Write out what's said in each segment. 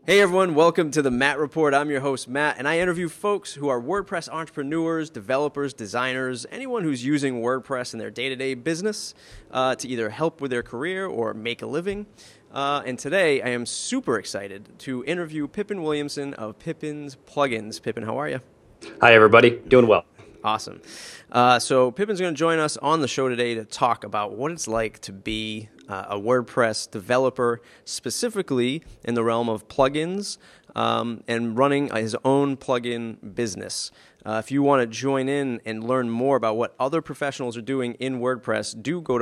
Hey everyone, welcome to the Matt Report. I'm your host, Matt, and I interview folks who are WordPress entrepreneurs, developers, designers, anyone who's using WordPress in their day-to-day business to either help with their career or make a living. And today, I am super excited to interview Pippin Williamson of Pippin's Plugins. Pippin, how are you? Hi, everybody. Doing well. Awesome. So Pippin's going to join us on the show today to talk about what it's like to be a WordPress developer, specifically in the realm of plugins and running his own plugin business. If you want to join in and learn more about what other professionals are doing in WordPress, do go to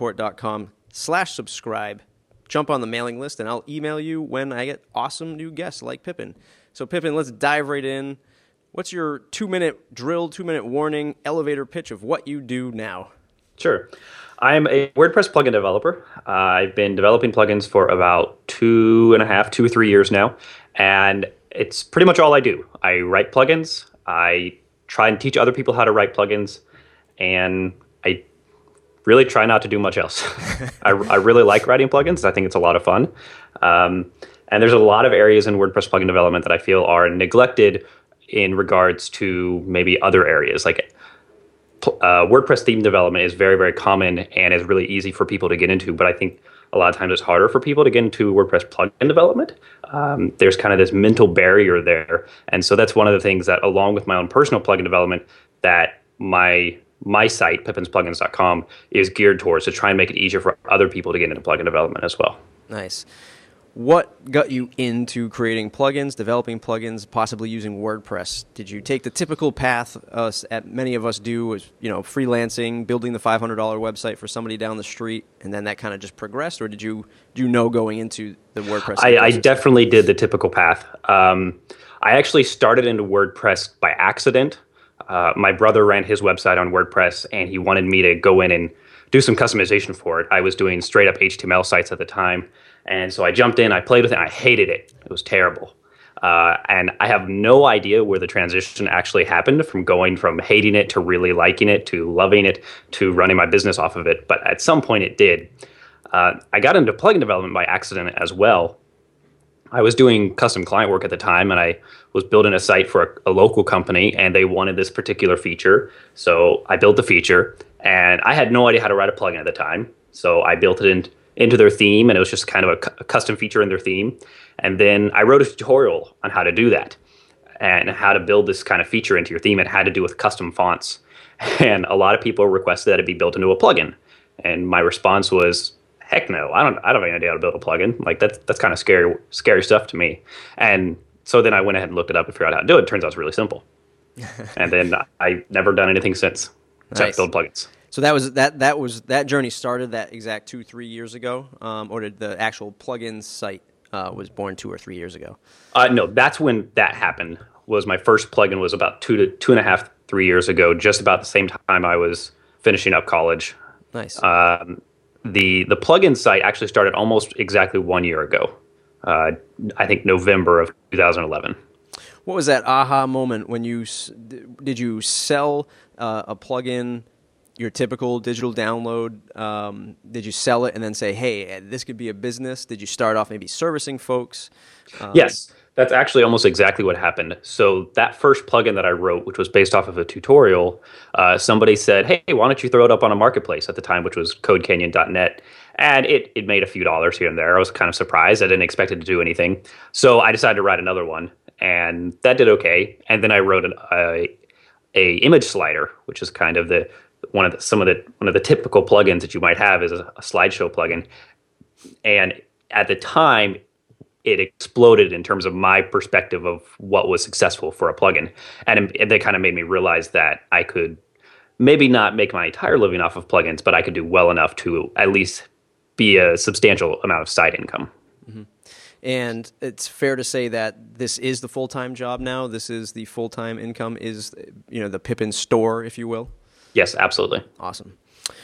mattreport.com/subscribe. Jump on the mailing list, and I'll email you when I get awesome new guests like Pippin. So Pippin, let's dive right in. What's your 2-minute drill, 2-minute warning, elevator pitch of what you do now? Sure. I'm a WordPress plugin developer. I've been developing plugins for about 2 or 3 years now, and it's pretty much all I do. I write plugins, I try and teach other people how to write plugins, and I really try not to do much else. I really like writing plugins. I think it's a lot of fun. And there's a lot of areas in WordPress plugin development that I feel are neglected in regards to maybe other areas. Like WordPress theme development is very, very common and is really easy for people to get into, but I think a lot of times it's harder for people to get into WordPress plugin development. There's kind of this mental barrier there. And so that's one of the things that, along with my own personal plugin development, that my site, pippinsplugins.com, is geared towards, to try and make it easier for other people to get into plugin development as well. Nice. What got you into creating plugins, developing plugins, possibly using WordPress? Did you take the typical path many of us do, as freelancing, building the $500 website for somebody down the street, and then that kind of just progressed, or did you know going into the WordPress? I definitely did the typical path. I actually started into WordPress by accident. My brother ran his website on WordPress, and he wanted me to go in and do some customization for it. I was doing straight up HTML sites at the time. And so I jumped in, I played with it, and I hated it. It was terrible. And I have no idea where the transition actually happened, from going from hating it to really liking it to loving it to running my business off of it. But at some point it did. I got into plugin development by accident as well. I was doing custom client work at the time, and I was building a site for a local company, and they wanted this particular feature. So I built the feature, and I had no idea how to write a plugin at the time. So I built it into their theme, and it was just kind of a custom feature in their theme. And then I wrote a tutorial on how to do that and how to build this kind of feature into your theme. It had to do with custom fonts. And a lot of people requested that it be built into a plugin. And my response was, heck no, I don't have any idea how to build a plugin. Like that's kind of scary stuff to me. And so then I went ahead and looked it up and figured out how to do it. It turns out it's really simple. And then I've never done anything since except build plugins. So that journey started that exact 2-3 years ago, or did the actual plugin site was born 2 or 3 years ago? No, that's when that happened. Was my first plugin was about 2.5, 3 years ago, just about the same time I was finishing up college. Nice. The plugin site actually started almost exactly 1 year ago. I think November of 2011. What was that aha moment when did you sell a plugin? Your typical digital download, did you sell it and then say, hey, this could be a business? Did you start off maybe servicing folks? Yes, that's actually almost exactly what happened. So that first plugin that I wrote, which was based off of a tutorial, somebody said, hey, why don't you throw it up on a marketplace at the time, which was CodeCanyon.net. And it made a few dollars here and there. I was kind of surprised. I didn't expect it to do anything. So I decided to write another one, and that did okay. And then I wrote a image slider, which is kind of one of the typical plugins that you might have is a slideshow plugin. And at the time, it exploded in terms of my perspective of what was successful for a plugin. And that kind of made me realize that I could maybe not make my entire living off of plugins, but I could do well enough to at least be a substantial amount of side income. Mm-hmm. And it's fair to say that this is the full-time job now. This is the full-time income, is the Pippin store, if you will. Yes, absolutely. Awesome.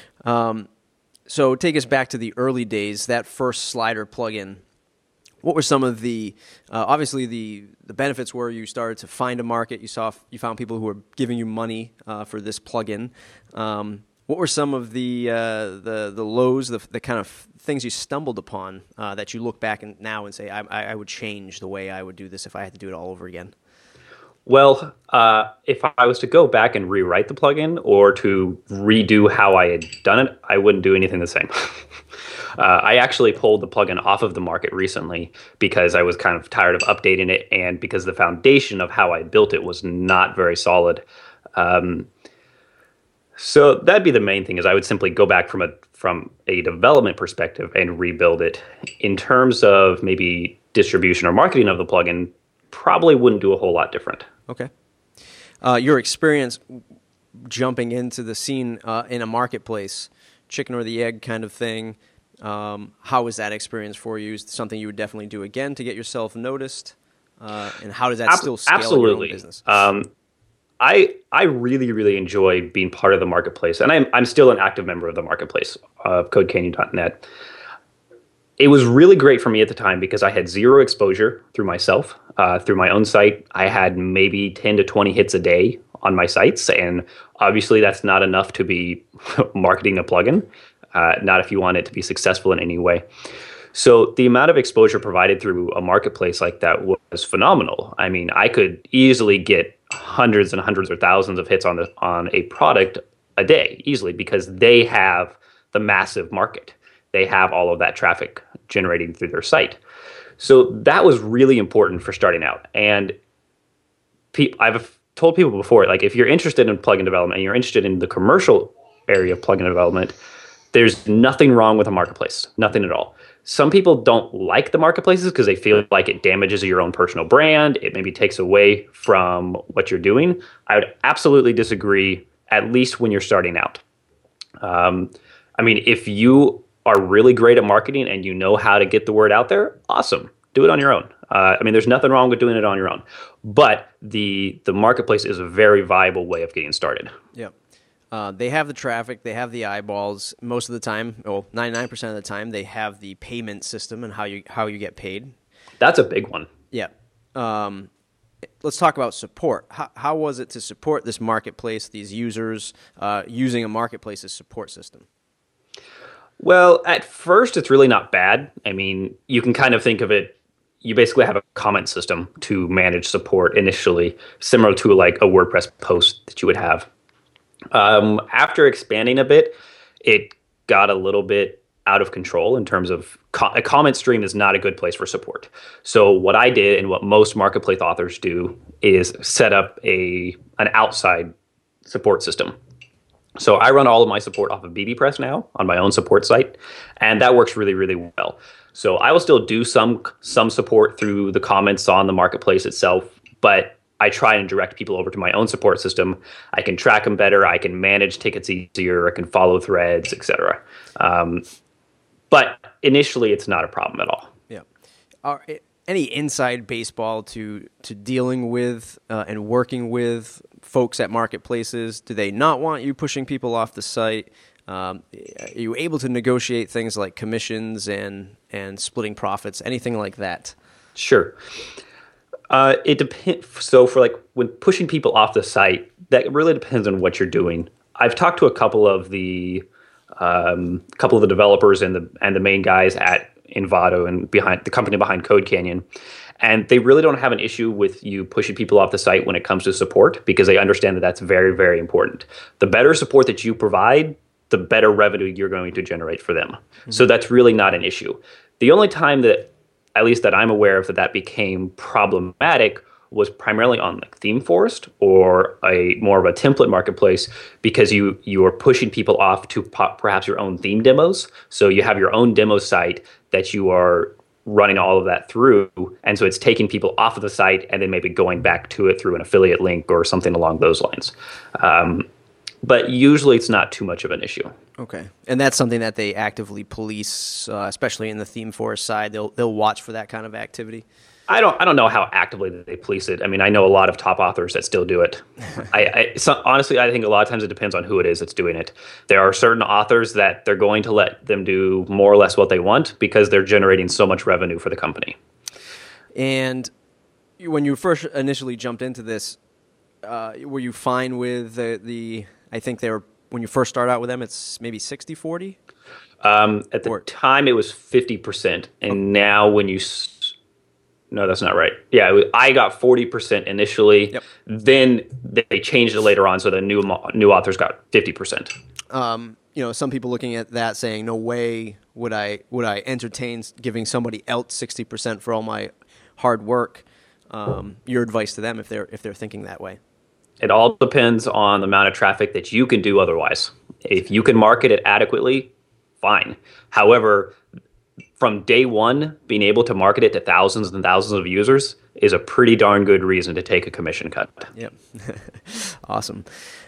So take us back to the early days, that first slider plugin. What were some of the, obviously the benefits were you started to find a market, you found people who were giving you money for this plugin. What were some of the lows, the kind of things you stumbled upon that you look back now and say, I would change the way I would do this if I had to do it all over again? Well, if I was to go back and rewrite the plugin or to redo how I had done it, I wouldn't do anything the same. I actually pulled the plugin off of the market recently because I was kind of tired of updating it, and because the foundation of how I built it was not very solid. So that'd be the main thing, is I would simply go back from a development perspective and rebuild it. In terms of maybe distribution or marketing of the plugin, probably wouldn't do a whole lot different. Okay. Your experience jumping into the scene in a marketplace, chicken or the egg kind of thing, how was that experience for you? Is it something you would definitely do again to get yourself noticed? And how does that still scale your own business? I really, really enjoy being part of the marketplace, and I'm still an active member of the marketplace of CodeCanyon.net. It was really great for me at the time because I had zero exposure through myself, through my own site. I had maybe 10 to 20 hits a day on my sites, and obviously that's not enough to be marketing a plugin, not if you want it to be successful in any way. So the amount of exposure provided through a marketplace like that was phenomenal. I mean, I could easily get hundreds and hundreds or thousands of hits on a product a day, easily, because they have the massive market. They have all of that traffic generating through their site. So that was really important for starting out. And I've told people before, like, if you're interested in plugin development and you're interested in the commercial area of plugin development, there's nothing wrong with a marketplace, nothing at all. Some people don't like the marketplaces because they feel like it damages your own personal brand. It maybe takes away from what you're doing. I would absolutely disagree, at least when you're starting out. I mean, if you are really great at marketing and you know how to get the word out there, awesome. Do it on your own. I mean, there's nothing wrong with doing it on your own. But the marketplace is a very viable way of getting started. Yeah. They have the traffic, they have the eyeballs. Most of the time, 99% of the time, they have the payment system and how you get paid. That's a big one. Yeah. Let's talk about support. How was it to support this marketplace, these users, using a marketplace's support system? Well, at first, it's really not bad. I mean, you can kind of think of it, you basically have a comment system to manage support initially, similar to like a WordPress post that you would have. After expanding a bit, it got a little bit out of control in terms of a comment stream is not a good place for support. So what I did, and what most marketplace authors do, is set up an outside support system. So I run all of my support off of bbPress now on my own support site, and that works really, really well. So I will still do some support through the comments on the marketplace itself, but I try and direct people over to my own support system. I can track them better. I can manage tickets easier. I can follow threads, etc. But initially, it's not a problem at all. Yeah. Any inside baseball to dealing with and working with folks at marketplaces? Do they not want you pushing people off the site? Are you able to negotiate things like commissions and splitting profits, anything like that? Sure. It depends. So for like when pushing people off the site, that really depends on what you're doing. I've talked to a couple of the developers and the main guys at Envato and behind the company behind CodeCanyon, and they really don't have an issue with you pushing people off the site when it comes to support, because they understand that that's very, very important. The better support that you provide, the better revenue you're going to generate for them. Mm-hmm. So that's really not an issue. The only time that, at least that I'm aware of, that became problematic was primarily on like ThemeForest or a more of a template marketplace, because you are pushing people off to perhaps your own theme demos. So you have your own demo site that you are running all of that through, and so it's taking people off of the site and then maybe going back to it through an affiliate link or something along those lines. But usually it's not too much of an issue. Okay, and that's something that they actively police, especially in the ThemeForest side. They'll watch for that kind of activity. I don't know how actively they police it. I mean, I know a lot of top authors that still do it. Honestly, I think a lot of times it depends on who it is that's doing it. There are certain authors that they're going to let them do more or less what they want because they're generating so much revenue for the company. And when you first initially jumped into this, were you fine with the I think they were when you first start out with them, it's maybe 60/40? At the time, it was 50%, and now when you no, that's not right. Yeah, I got 40% initially. Yep. Then they changed it later on, so the new authors got 50%. Some people looking at that saying, "No way would I entertain giving somebody else 60% for all my hard work." Your advice to them if they're thinking that way? It all depends on the amount of traffic that you can do otherwise. If you can market it adequately, fine. However, from day one, being able to market it to thousands and thousands of users is a pretty darn good reason to take a commission cut. Yep. Awesome.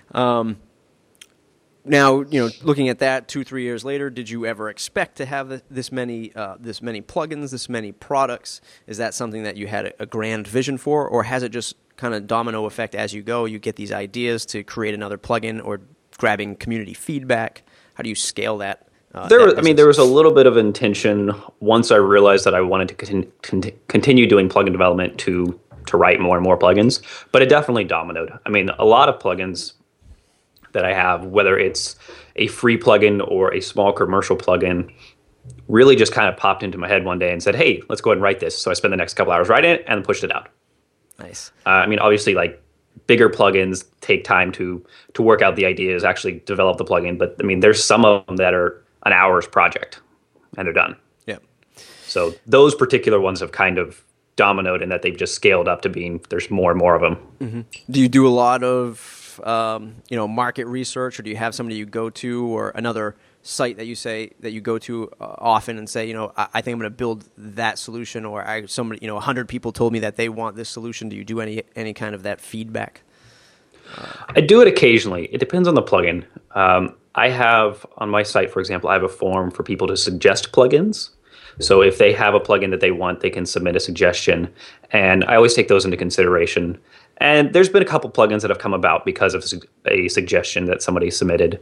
Now, looking at that 2-3 years later, did you ever expect to have this many plugins, this many products? Is that something that you had a grand vision for, or has it just kind of domino effect as you go? You get these ideas to create another plugin or grabbing community feedback. How do you scale that? There was a little bit of intention once I realized that I wanted to continue doing plugin development to write more and more plugins, but it definitely dominoed. I mean, a lot of plugins that I have, whether it's a free plugin or a small commercial plugin, really just kind of popped into my head one day and said, "Hey, let's go ahead and write this." So I spent the next couple hours writing it and pushed it out. Nice. Obviously, like bigger plugins take time to work out the ideas, actually develop the plugin. But there's some of them that are an hour's project and they're done. Yeah. So those particular ones have kind of dominoed in that they've just scaled up to being there's more and more of them. Mm-hmm. Do you do a lot of market research, or do you have somebody you go to or another site that you say that you go to often and say, I think I'm going to build that solution, or 100 people told me that they want this solution? Do you do any kind of that feedback? I do it occasionally. It depends on the plugin. I have on my site, for example, I have a form for people to suggest plugins. So if they have a plugin that they want, they can submit a suggestion, and I always take those into consideration. And there's been a couple plugins that have come about because of a suggestion that somebody submitted.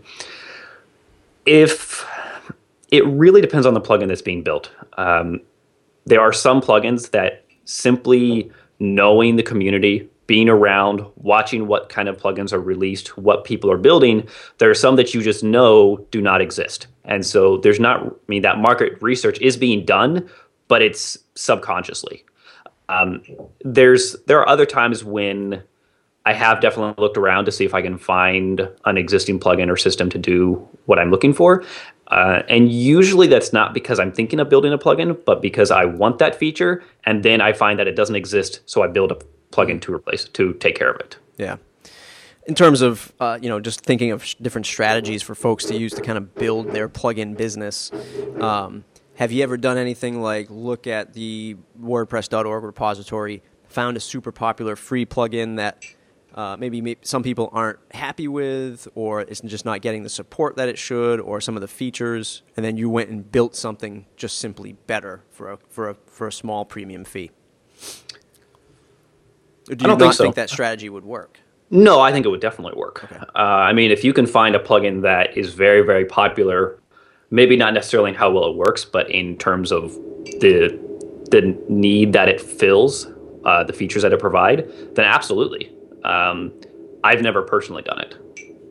If it really depends on the plugin that's being built. There are some plugins that simply knowing the community, being around, watching what kind of plugins are released, what people are building, there are some that you just know do not exist. And so there's not, that market research is being done, but it's subconsciously. There are other times when I have definitely looked around to see if I can find an existing plugin or system to do what I'm looking for. And usually that's not because I'm thinking of building a plugin, but because I want that feature, and then I find that it doesn't exist, so I build a plugin to take care of it. Yeah. In terms of just thinking of different strategies for folks to use to kind of build their plugin business, have you ever done anything like look at the WordPress.org repository, found a super popular free plugin that maybe some people aren't happy with, or it's just not getting the support that it should, or some of the features, and then you went and built something just simply better for a small premium fee? Or do you not think that strategy would work? No, I think it would definitely work. Okay. If you can find a plugin that is very, very popular, maybe not necessarily in how well it works, but in terms of the need that it fills, the features that it provides, then absolutely. I've never personally done it.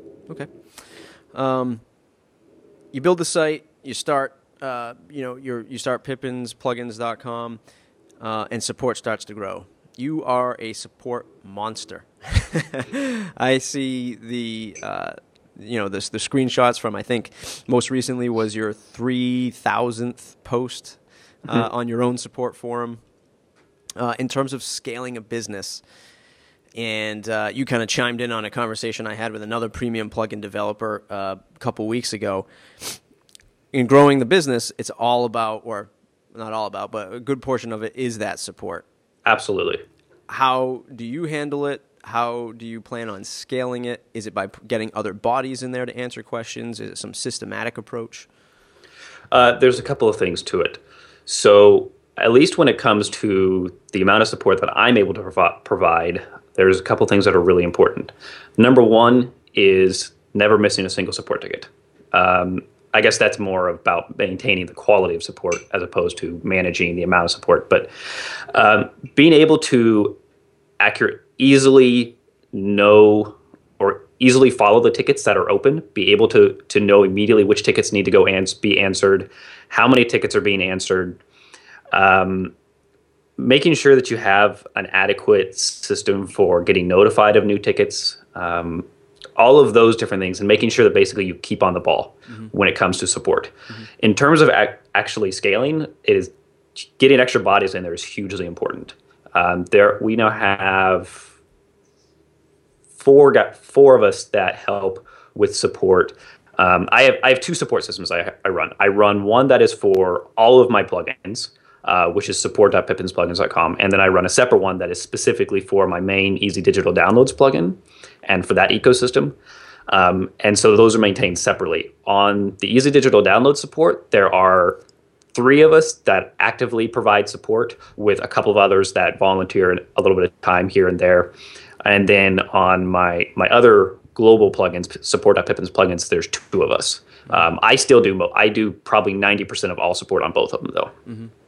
Okay. You build the site, you start, you start pippensplugins.com, and support starts to grow. You are a support monster. I see the screenshots from, I think most recently was your 3,000th post on your own support forum. In terms of scaling a business, and you kind of chimed in on a conversation I had with another premium plugin developer a couple weeks ago. In growing the business, it's all about, or not all about, but a good portion of it is that support. Absolutely. How do you handle it? How do you plan on scaling it? Is it by getting other bodies in there to answer questions? Is it some systematic approach? There's a couple of things to it. So at least when it comes to the amount of support that I'm able to provide, there's a couple of things that are really important. Number one is never missing a single support ticket. I guess that's more about maintaining the quality of support as opposed to managing the amount of support. But being able to easily know or easily follow the tickets that are open, be able to know immediately which tickets need to go and be answered, how many tickets are being answered, making sure that you have an adequate system for getting notified of new tickets, all of those different things, and making sure that basically you keep on the ball when it comes to support. In terms of actually scaling, it is getting extra bodies in there is hugely important. We now have four of us that help with support. I have two support systems I run. I run one that is for all of my plugins, which is support.pippensplugins.com. And then I run a separate one that is specifically for my main Easy Digital Downloads plugin and for that ecosystem. And so those are maintained separately. On the Easy Digital Download support, there are 3 of us that actively provide support, with a couple of others that volunteer a little bit of time here and there. And then on my other global plugins, support.pippins plugins, there's 2 of us. I still do probably 90% of all support on both of them, though.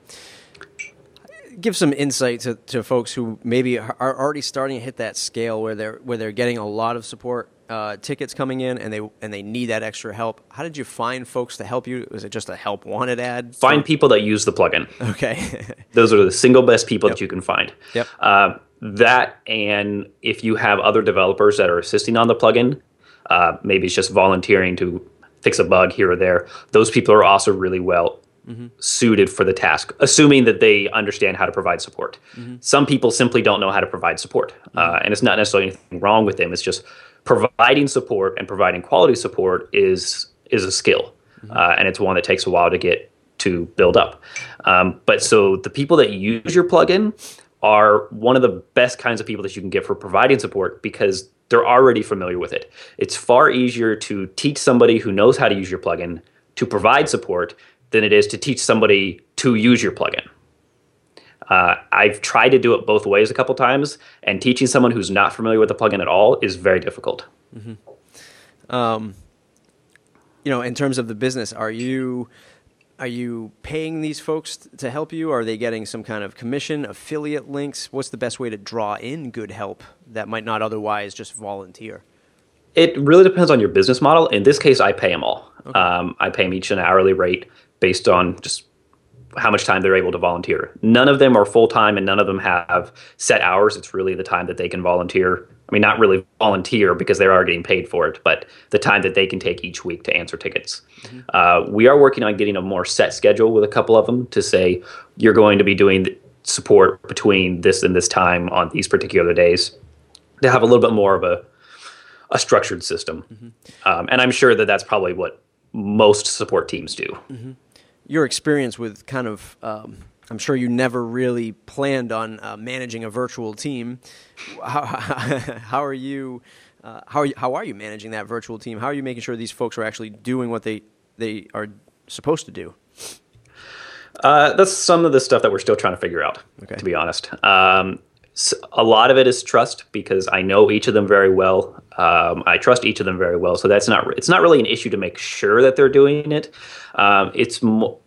Give some insight to folks who maybe are already starting to hit that scale where they're getting a lot of support tickets coming in, and they need that extra help. How did you find folks to help you? Was it just a help wanted ad? Find people that use the plugin. Okay. Those are the single best people that you can find. Yep. That, and if you have other developers that are assisting on the plugin, maybe it's just volunteering to fix a bug here or there, those people are also really well suited for the task, assuming that they understand how to provide support. Some people simply don't know how to provide support, and it's not necessarily anything wrong with them. It's just providing support and providing quality support is a skill, and it's one that takes a while to build up. But so the people that use your plugin are one of the best kinds of people that you can get for providing support, because they're already familiar with it. It's far easier to teach somebody who knows how to use your plugin to provide support than it is to teach somebody to use your plugin. I've tried to do it both ways a couple times, and teaching someone who's not familiar with the plugin at all is very difficult. In terms of the business, are you paying these folks to help you? Are they getting some kind of commission, affiliate links? What's the best way to draw in good help that might not otherwise just volunteer? It really depends on your business model. In this case, I pay them all. Okay. I pay them each an hourly rate based on just how much time they're able to volunteer. None of them are full-time, and none of them have set hours. It's really the time that they can volunteer. I mean, not really volunteer because they are getting paid for it, but the time that they can take each week to answer tickets. We are working on getting a more set schedule with a couple of them to say, you're going to be doing support between this and this time on these particular days, to have a little bit more of a structured system. And I'm sure that that's probably what most support teams do. Your experience with kind of, I'm sure you never really planned on managing a virtual team. How are you managing that virtual team? How are you making sure these folks are actually doing what they are supposed to do? That's some of the stuff that we're still trying to figure out, to be honest. So a lot of it is trust, because I know each of them very well. I trust each of them very well. So it's not really an issue to make sure that they're doing it. It's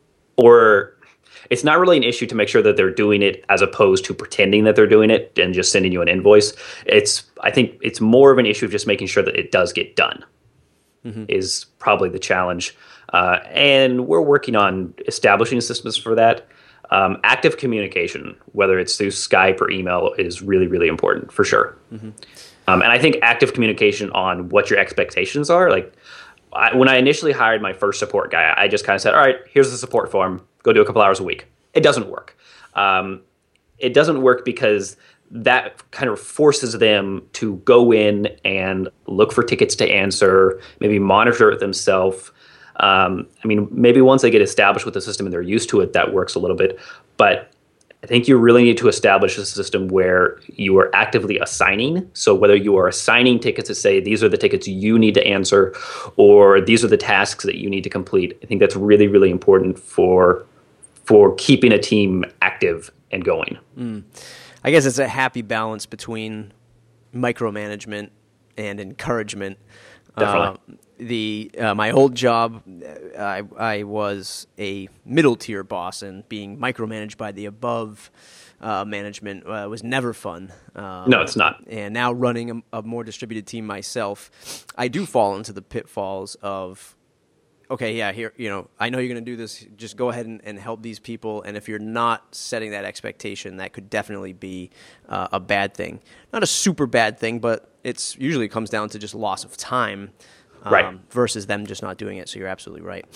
not really an issue to make sure that they're doing it as opposed to pretending that they're doing it and just sending you an invoice. I think it's more of an issue of just making sure that it does get done is probably the challenge. And we're working on establishing systems for that. Active communication, whether it's through Skype or email, is really, really important for sure. And I think active communication on what your expectations are. Like when I initially hired my first support guy, I just kind of said, all right, here's the support form. Go do a couple hours a week. It doesn't work. It doesn't work because that kind of forces them to go in and look for tickets to answer, maybe monitor it themselves. Maybe once they get established with the system and they're used to it, that works a little bit. But I think you really need to establish a system where you are actively assigning. So whether you are assigning tickets to say, these are the tickets you need to answer, or these are the tasks that you need to complete, I think that's really, really important for keeping a team active and going. I guess it's a happy balance between micromanagement and encouragement. Definitely. My old job, I was a middle tier boss, and being micromanaged by the above management was never fun. No, it's not. And now running a more distributed team myself, I do fall into the pitfalls of, okay, yeah, here, I know you're going to do this. Just go ahead and help these people. And if you're not setting that expectation, that could definitely be a bad thing. Not a super bad thing, but it's usually comes down to just loss of time, right, versus them just not doing it. So you're absolutely right.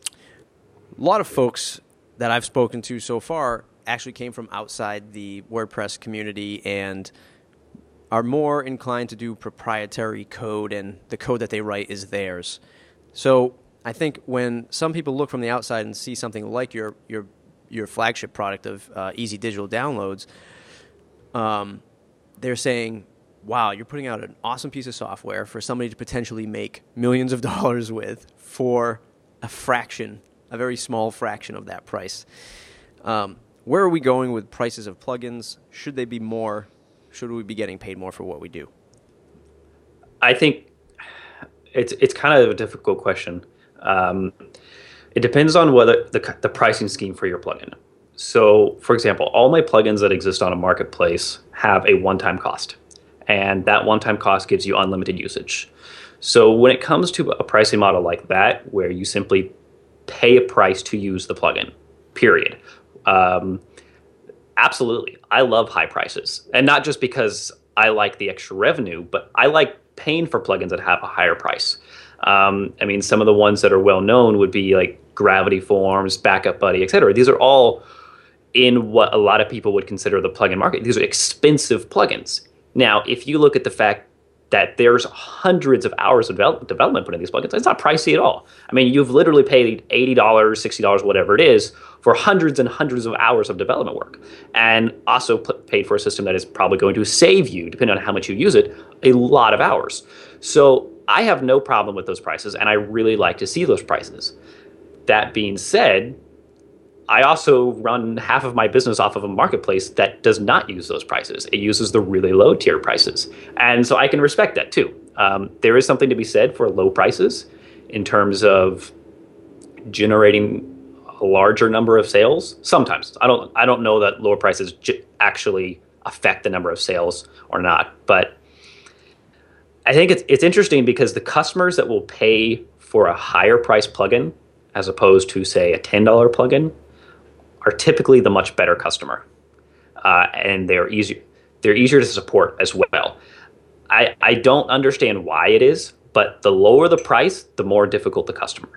A lot of folks that I've spoken to so far actually came from outside the WordPress community and are more inclined to do proprietary code, and the code that they write is theirs. So I think when some people look from the outside and see something like your flagship product of Easy Digital Downloads, they're saying, wow, you're putting out an awesome piece of software for somebody to potentially make millions of dollars with for a fraction, a very small fraction of that price. Where are we going with prices of plugins? Should they be more? Should we be getting paid more for what we do? I think it's kind of a difficult question. It depends on whether the pricing scheme for your plugin. So, for example, all my plugins that exist on a marketplace have a one-time cost, and that one-time cost gives you unlimited usage. So when it comes to a pricing model like that, where you simply pay a price to use the plugin, period. Absolutely. I love high prices, and not just because I like the extra revenue, but I like paying for plugins that have a higher price. Some of the ones that are well known would be like Gravity Forms, Backup Buddy, etc. These are all in what a lot of people would consider the plugin market. These are expensive plugins. Now, if you look at the fact that there's hundreds of hours of development put in these plugins, it's not pricey at all. I mean, you've literally paid $80, $60, whatever it is, for hundreds and hundreds of hours of development work, and also paid for a system that is probably going to save you, depending on how much you use it, a lot of hours. So I have no problem with those prices, and I really like to see those prices. That being said, I also run half of my business off of a marketplace that does not use those prices. It uses the really low tier prices. And so I can respect that too. There is something to be said for low prices in terms of generating a larger number of sales. Sometimes. I don't know that lower prices actually affect the number of sales or not. But I think it's interesting because the customers that will pay for a higher price plugin as opposed to, say, a $10 plugin are typically the much better customer, and they're easier to support as well. I don't understand why it is, but the lower the price, the more difficult the customer.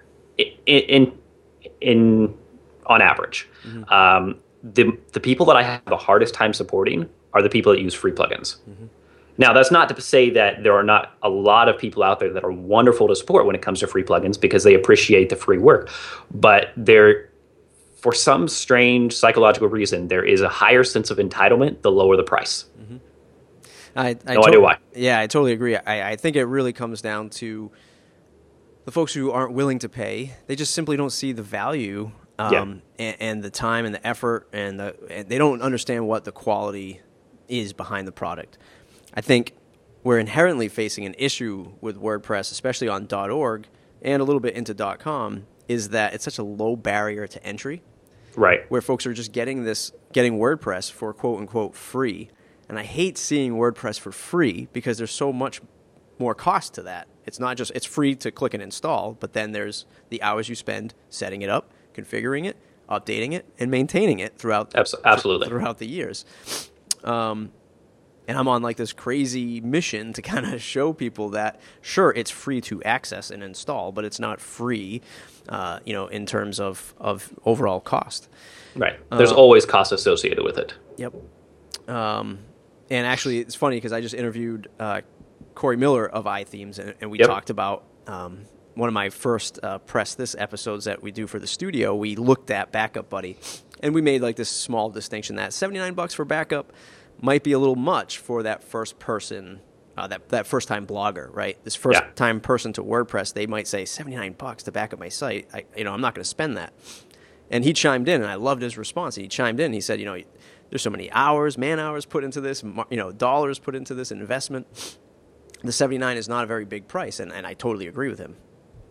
On average, the people that I have the hardest time supporting are the people that use free plugins. Mm-hmm. Now, that's not to say that there are not a lot of people out there that are wonderful to support when it comes to free plugins because they appreciate the free work, but for some strange psychological reason, there is a higher sense of entitlement the lower the price. Mm-hmm. No idea why. Yeah, I totally agree. I think it really comes down to the folks who aren't willing to pay. They just simply don't see the value and the time and the effort, and they don't understand what the quality is behind the product. I think we're inherently facing an issue with WordPress, especially on .org and a little bit into .com, is that it's such a low barrier to entry. Right. Where folks are just getting WordPress for quote unquote free. And I hate seeing WordPress for free because there's so much more cost to that. It's not just, it's free to click and install, but then there's the hours you spend setting it up, configuring it, updating it, and maintaining it throughout the years. And I'm on like this crazy mission to kind of show people that, sure, it's free to access and install, but it's not free, in terms of overall cost. Right. There's always cost associated with it. Yep. And actually, it's funny because I just interviewed Corey Miller of iThemes, and we talked about one of my first Press This episodes that we do for the studio. We looked at Backup Buddy, and we made like this small distinction that $79 for backup might be a little much for that first person, that first time blogger, right? This first time person to WordPress, they might say $79 to back up my site. I'm not going to spend that. And he chimed in, and I loved his response. He chimed in. He said, there's so many hours, man hours put into this, dollars put into this investment. The $79 is not a very big price, and I totally agree with him.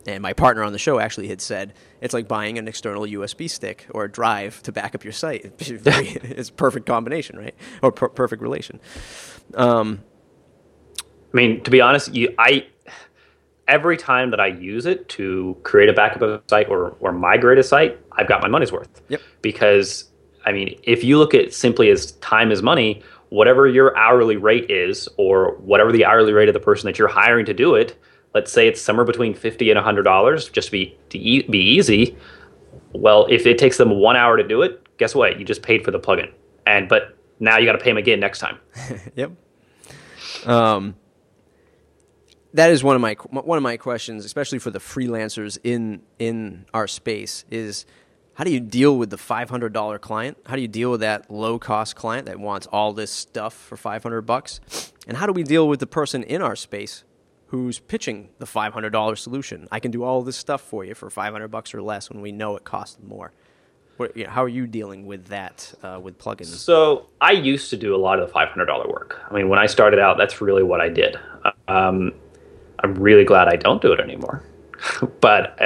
And my partner on the show actually had said it's like buying an external USB stick or a drive to back up your site. It's a perfect combination, right? Or perfect relation. I mean, to be honest, every time that I use it to create a backup of a site or migrate a site, I've got my money's worth. Yep. Because, I mean, if you look at simply as time is money, whatever your hourly rate is, or whatever the hourly rate of the person that you're hiring to do it, let's say it's somewhere between $50 and $100, just to be easy. Well, if it takes them 1 hour to do it, guess what? You just paid for the plugin, but now you got to pay them again next time. Yep. That is one of my questions, especially for the freelancers in our space, is how do you deal with the $500 client? How do you deal with that low-cost client that wants all this stuff for $500? And how do we deal with the person in our space who's pitching the $500 solution? I can do all this stuff for you for $500 or less when we know it costs more. How are you dealing with that with plugins? So I used to do a lot of the $500 work. I mean, when I started out, that's really what I did. I'm really glad I don't do it anymore. But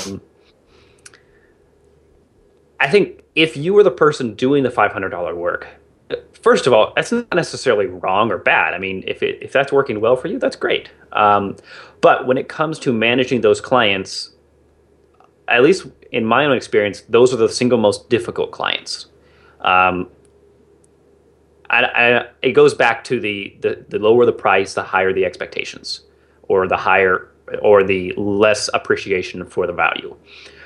I think if you were the person doing the $500 work, first of all, that's not necessarily wrong or bad. I mean, if that's working well for you, that's great. But when it comes to managing those clients, at least in my own experience, those are the single most difficult clients. It goes back to the lower the price, the higher the expectations, or the less appreciation for the value.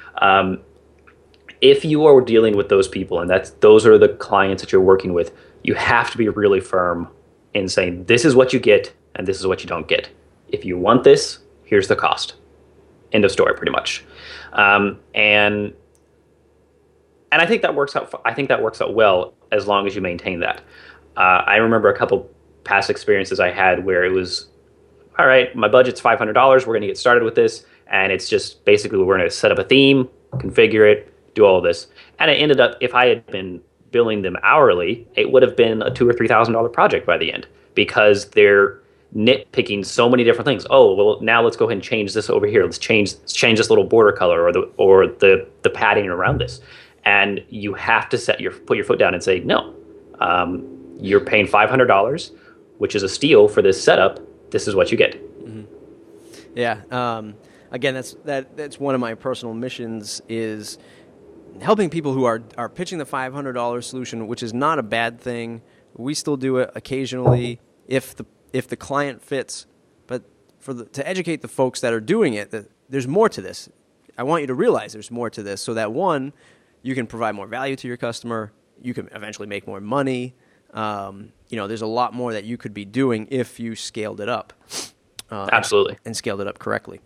If you are dealing with those people, and those are the clients that you're working with, you have to be really firm in saying, this is what you get and this is what you don't get. If you want this, here's the cost. End of story, pretty much. And I think that works out. I think that works out well as long as you maintain that. I remember a couple past experiences I had where it was, all right, my budget's $500. We're going to get started with this, and it's just basically we're going to set up a theme, configure it, do all of this. And it ended up, if I had been billing them hourly, it would have been a $2,000 or $3,000 project by the end, because they're nitpicking so many different things. Oh, well, now let's go ahead and change this over here. Let's change this little border color or the padding around this. And you have to put your foot down and say, no, you're paying $500, which is a steal for this setup. This is what you get. Mm-hmm. Yeah. Again, that's one of my personal missions, is helping people who are pitching the $500 solution, which is not a bad thing. We still do it occasionally if the client fits, but to educate the folks that are doing it, that there's more to this. I want you to realize there's more to this, so that one, you can provide more value to your customer. You can eventually make more money. There's a lot more that you could be doing if you scaled it up. Absolutely. And scaled it up correctly.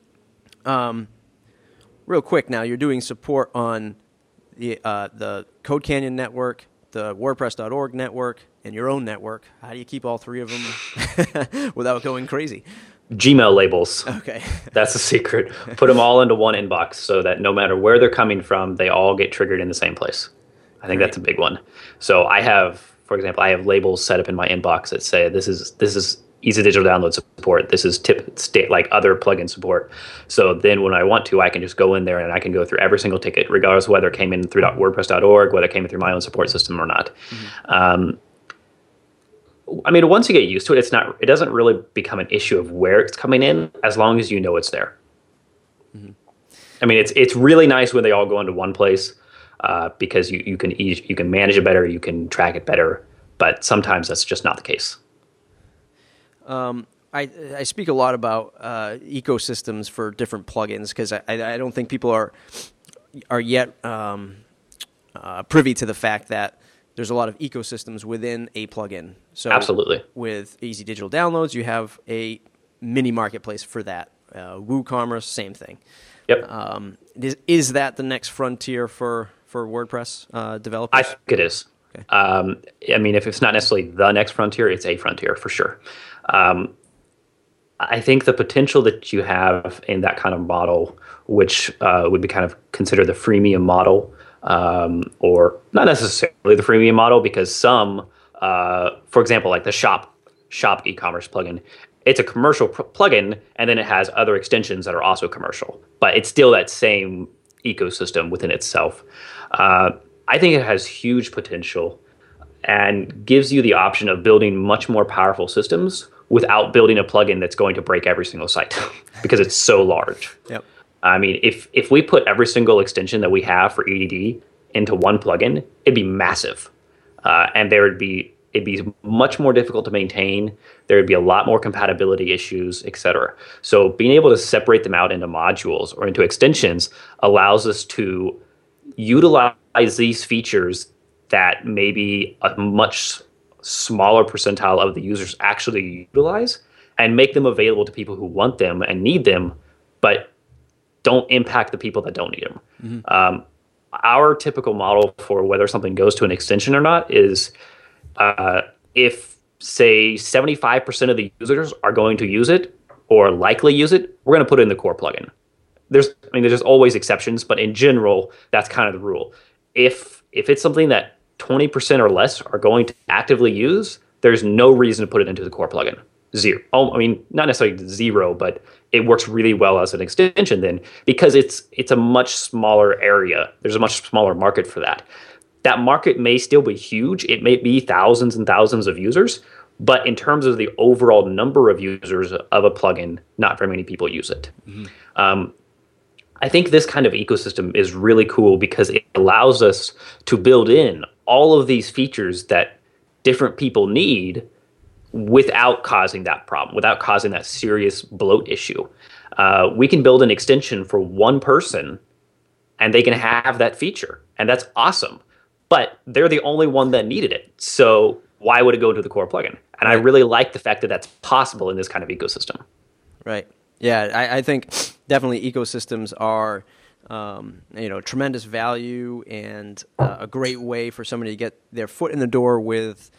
Real quick now, you're doing support on the Code Canyon network, the WordPress.org network, and your own network. How do you keep all three of them without going crazy? Gmail labels. Okay. That's the secret. Put them all into one inbox so that no matter where they're coming from, they all get triggered in the same place. I think that's a big one. So I have, for example, labels set up in my inbox that say this is Easy Digital Download support. This is like other plugin support. So then when I want to, I can just go in there and I can go through every single ticket, regardless of whether it came in through WordPress.org, whether it came in through my own support system or not. Mm-hmm. I mean, once you get used to it, it doesn't really become an issue of where it's coming in, as long as you know it's there. Mm-hmm. I mean, it's really nice when they all go into one place, because you can manage it better, you can track it better, but sometimes that's just not the case. I speak a lot about ecosystems for different plugins, because I don't think people are yet privy to the fact that there's a lot of ecosystems within a plugin. So absolutely, with Easy Digital Downloads, you have a mini marketplace for that. WooCommerce, same thing. Yep. Is that the next frontier for WordPress developers? I think it is. Okay. I mean, if it's not necessarily the next frontier, it's a frontier for sure. I think the potential that you have in that kind of model, which would be kind of considered the freemium model, or not necessarily the freemium model, because some, for example, like the shop e-commerce plugin, it's a commercial plugin, and then it has other extensions that are also commercial, but it's still that same ecosystem within itself. I think it has huge potential and gives you the option of building much more powerful systems without building a plugin that's going to break every single site because it's so large. Yep. I mean, if we put every single extension that we have for EDD into one plugin, it'd be massive, and it'd be much more difficult to maintain. There would be a lot more compatibility issues, et cetera. So being able to separate them out into modules or into extensions allows us to utilize these features that maybe a much smaller percentile of the users actually utilize and make them available to people who want them and need them, but don't impact the people that don't need them. Mm-hmm. Our typical model for whether something goes to an extension or not is if, say, 75% of the users are going to use it or likely use it, we're going to put it in the core plugin. There's always exceptions, but in general, that's kind of the rule. If it's something that 20% or less are going to actively use, there's no reason to put it into the core plugin. Zero. I mean, not necessarily zero, but it works really well as an extension then because it's a much smaller area. There's a much smaller market for that. That market may still be huge. It may be thousands and thousands of users, but in terms of the overall number of users of a plugin, not very many people use it. Mm-hmm. I think this kind of ecosystem is really cool because it allows us to build in all of these features that different people need without causing that problem, without causing that serious bloat issue. We can build an extension for one person and they can have that feature, and that's awesome. But they're the only one that needed it. So why would it go into the core plugin? And I really like the fact that that's possible in this kind of ecosystem. Right. Yeah, I think definitely ecosystems are, tremendous value and a great way for somebody to get their foot in the door with,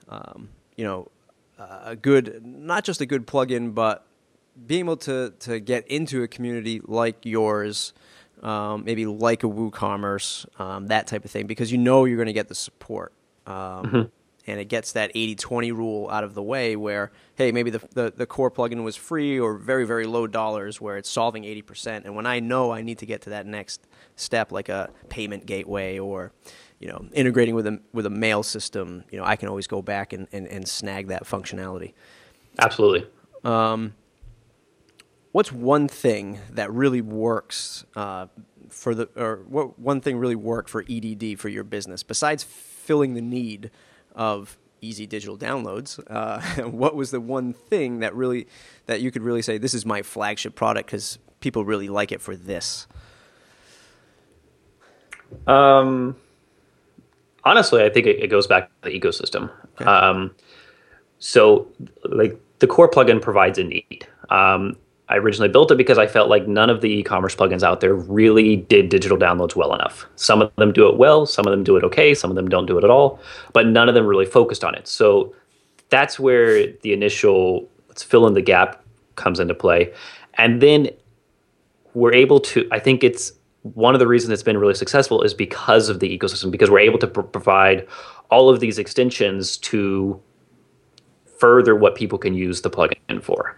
a good, not just a good plugin, but being able to get into a community like yours, maybe like a WooCommerce, that type of thing, because you're going to get the support. Mm-hmm. And it gets that 80-20 rule out of the way where, hey, maybe the core plugin was free or very, very low dollars where it's solving 80%. And when I know I need to get to that next step, like a payment gateway or, integrating with a mail system, I can always go back and snag that functionality. Absolutely. What's one thing that really works one thing really worked for EDD for your business besides filling the need of easy digital downloads? What was the one thing that you could really say, this is my flagship product because people really like it for this? Honestly, I think it goes back to the ecosystem. Okay. So like the core plugin provides a need. I originally built it because I felt like none of the e-commerce plugins out there really did digital downloads well enough. Some of them do it well, some of them do it okay, some of them don't do it at all, but none of them really focused on it. So that's where the initial let's fill in the gap comes into play. And then we're able to, I think it's one of the reasons it's been really successful is because of the ecosystem, because we're able to provide all of these extensions to further what people can use the plugin for.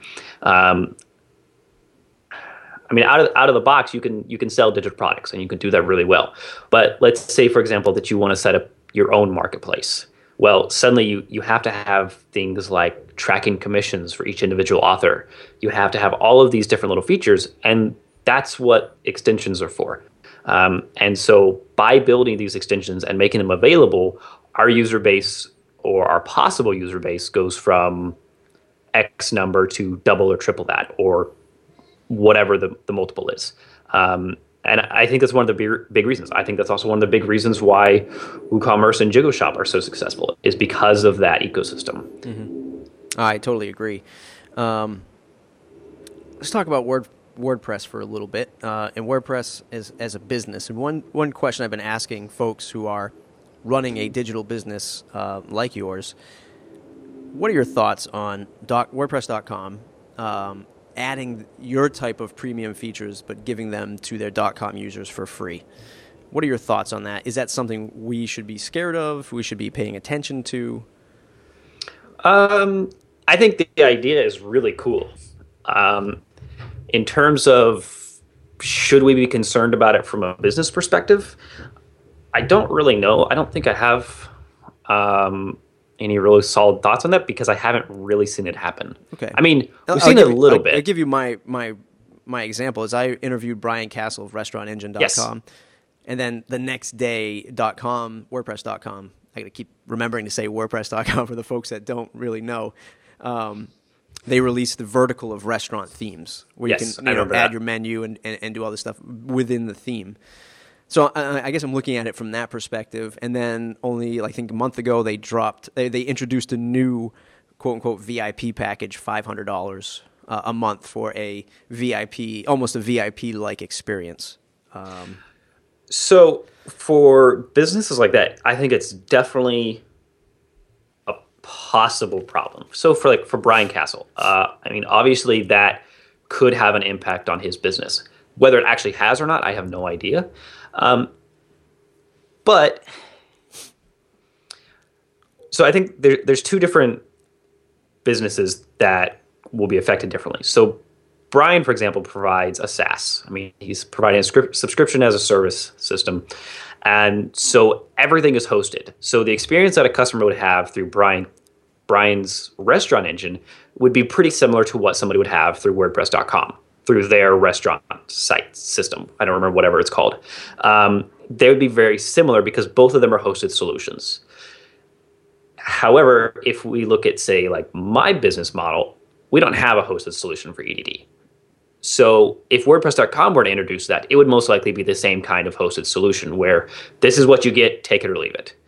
I mean, out of the box, you can sell digital products, and you can do that really well. But let's say, for example, that you want to set up your own marketplace. Well, suddenly you have to have things like tracking commissions for each individual author. You have to have all of these different little features, and that's what extensions are for. And so by building these extensions and making them available, our user base or our possible user base goes from X number to double or triple that, or whatever the multiple is. And I think that's one of the big reasons. I think that's also one of the big reasons why WooCommerce and JigoShop are so successful, is because of that ecosystem. Mm-hmm. I totally agree. Let's talk about WordPress for a little bit, and WordPress as a business. And one question I've been asking folks who are running a digital business like yours, what are your thoughts on WordPress.com adding your type of premium features but giving them to their .com users for free? What are your thoughts on that? Is that something we should be scared of, we should be paying attention to? I I think the idea is really cool. In terms of should we be concerned about it from a business perspective, I don't really know. I don't think I have any really solid thoughts on that because I haven't really seen it happen. Okay. I mean, we've seen it a little bit. I'll give you my example is I interviewed Brian Castle of restaurantengine.com. Yes. And then the next day, .com, WordPress.com. I got to keep remembering to say WordPress.com for the folks that don't really know. They released the vertical of restaurant themes where you can add your menu and do all this stuff within the theme. So I guess I'm looking at it from that perspective. And then only, I think, a month ago, they introduced a new quote-unquote VIP package, $500 a month for a VIP, almost a VIP-like experience. So for businesses like that, I think it's definitely a possible problem. So for Brian Castle, I mean, obviously that could have an impact on his business. Whether it actually has or not, I have no idea. But so I think there's two different businesses that will be affected differently. So Brian, for example, provides a SaaS. I mean, he's providing a subscription as a service system. And so everything is hosted. So the experience that a customer would have through Brian's restaurant engine would be pretty similar to what somebody would have through WordPress.com, through their restaurant site system. I don't remember whatever it's called. They would be very similar because both of them are hosted solutions. However, if we look at, say, like my business model, we don't have a hosted solution for EDD. So if WordPress.com were to introduce that, it would most likely be the same kind of hosted solution where this is what you get, take it or leave it.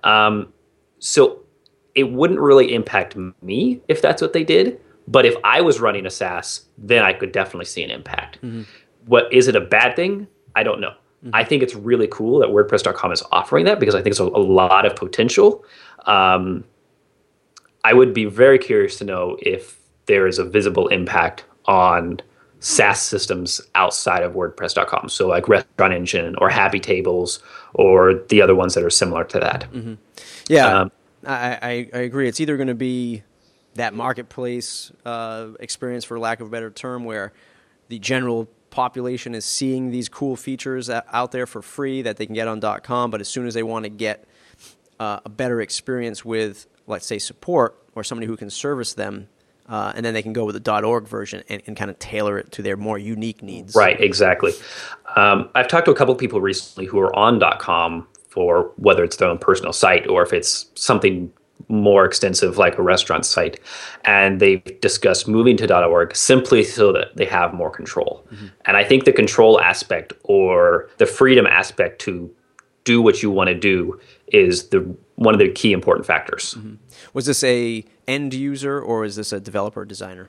So it wouldn't really impact me if that's what they did. But if I was running a SaaS, then I could definitely see an impact. Mm-hmm. What is it a bad thing? I don't know. Mm-hmm. I think it's really cool that WordPress.com is offering that because I think it's a lot of potential. I would be very curious to know if there is a visible impact on SaaS systems outside of WordPress.com. So like Restaurant Engine or Happy Tables or the other ones that are similar to that. Mm-hmm. Yeah, I agree. It's either going to be that marketplace experience, for lack of a better term, where the general population is seeing these cool features out there for free that they can get on .com, but as soon as they want to get a better experience with, let's say, support or somebody who can service them, and then they can go with the .org version and kind of tailor it to their more unique needs. Right, exactly. I've talked to a couple of people recently who are on .com for whether it's their own personal site or if it's something more extensive like a restaurant site, and they've discussed moving to .org simply so that they have more control. Mm-hmm. And I think the control aspect or the freedom aspect to do what you want to do is one of the key important factors. Mm-hmm. Was this a end user or is this a developer designer?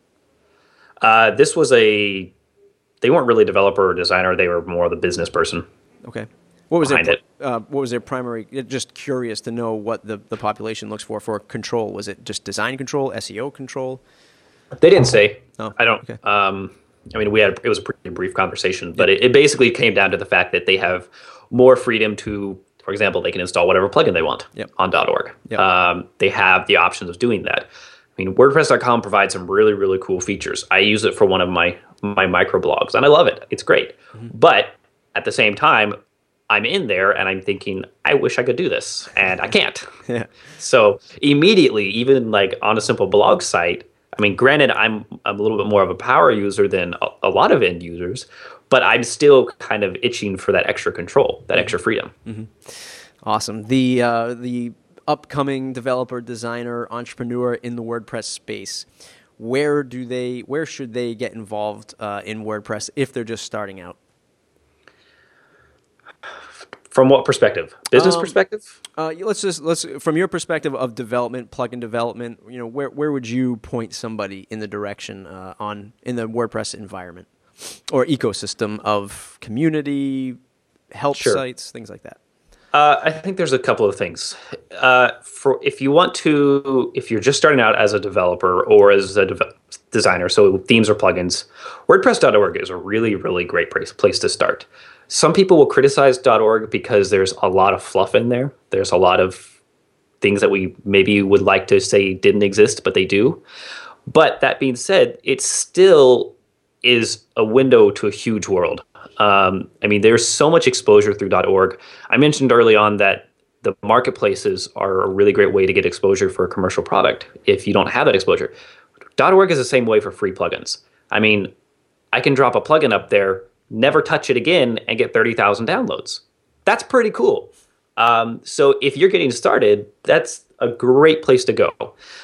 This was they weren't really developer or designer. They were more the business person. Okay. What was their primary? Just curious to know what the population looks for control. Was it just design control, SEO control? They didn't say. Oh, I don't. Okay. I mean, it was a pretty brief conversation, but it basically came down to the fact that they have more freedom to, for example, they can install whatever plugin they want on .org. Yep. They have the options of doing that. I mean, WordPress.com provides some really, really cool features. I use it for one of my microblogs, and I love it. It's great. Mm-hmm. But at the same time, I'm in there and I'm thinking, I wish I could do this, and I can't. Yeah. So immediately, even like on a simple blog site, I mean, granted, I'm a little bit more of a power user than a lot of end users, but I'm still kind of itching for that extra control, that extra freedom. Mm-hmm. Awesome. The upcoming developer, designer, entrepreneur in the WordPress space, where should they get involved in WordPress if they're just starting out? From what perspective? Business perspective? Let's from your perspective of development, plugin development. Where would you point somebody in the direction in the WordPress environment or ecosystem of community, help sites, things like that? I think there's a couple of things. If you're just starting out as a developer or as a designer, so themes or plugins, WordPress.org is a really, really great place to start. Some people will criticize .org because there's a lot of fluff in there. There's a lot of things that we maybe would like to say didn't exist, but they do. But that being said, it still is a window to a huge world. I mean, there's so much exposure through .org. I mentioned early on that the marketplaces are a really great way to get exposure for a commercial product if you don't have that exposure. .org is the same way for free plugins. I mean, I can drop a plugin up there, never touch it again, and get 30,000 downloads. That's pretty cool. So if you're getting started, that's a great place to go.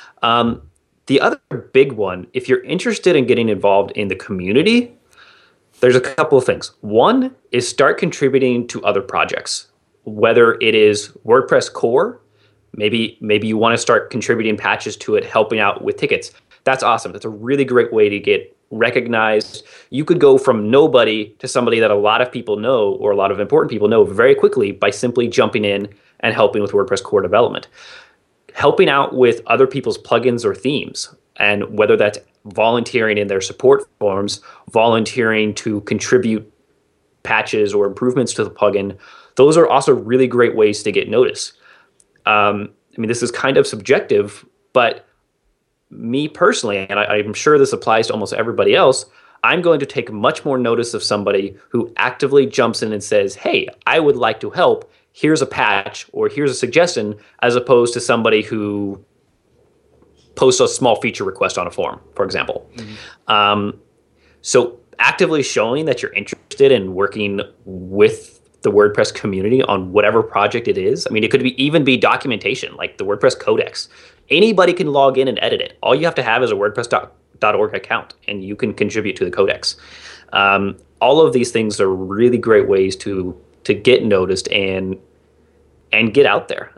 The other big one, if you're interested in getting involved in the community, there's a couple of things. One is start contributing to other projects, whether it is WordPress core, maybe you want to start contributing patches to it, helping out with tickets. That's awesome. That's a really great way to get recognized. You could go from nobody to somebody that a lot of people know, or a lot of important people know, very quickly by simply jumping in and helping with WordPress core development. Helping out with other people's plugins or themes, and whether that's volunteering in their support forums, volunteering to contribute patches or improvements to the plugin, those are also really great ways to get noticed. I mean, this is kind of subjective, but me personally, and I'm sure this applies to almost everybody else, I'm going to take much more notice of somebody who actively jumps in and says, hey, I would like to help. Here's a patch, or here's a suggestion, as opposed to somebody who posts a small feature request on a forum, for example. Mm-hmm. So actively showing that you're interested in working with the WordPress community on whatever project it is. I mean, it could even be documentation, like the WordPress Codex. Anybody can log in and edit it. All you have to have is a WordPress.org account, and you can contribute to the Codex. All of these things are really great ways to get noticed and get out there.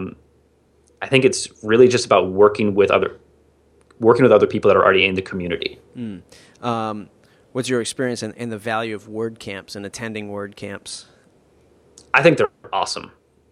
I think it's really just about working with other people that are already in the community. What's your experience in the value of WordCamps and attending WordCamps? I think they're awesome.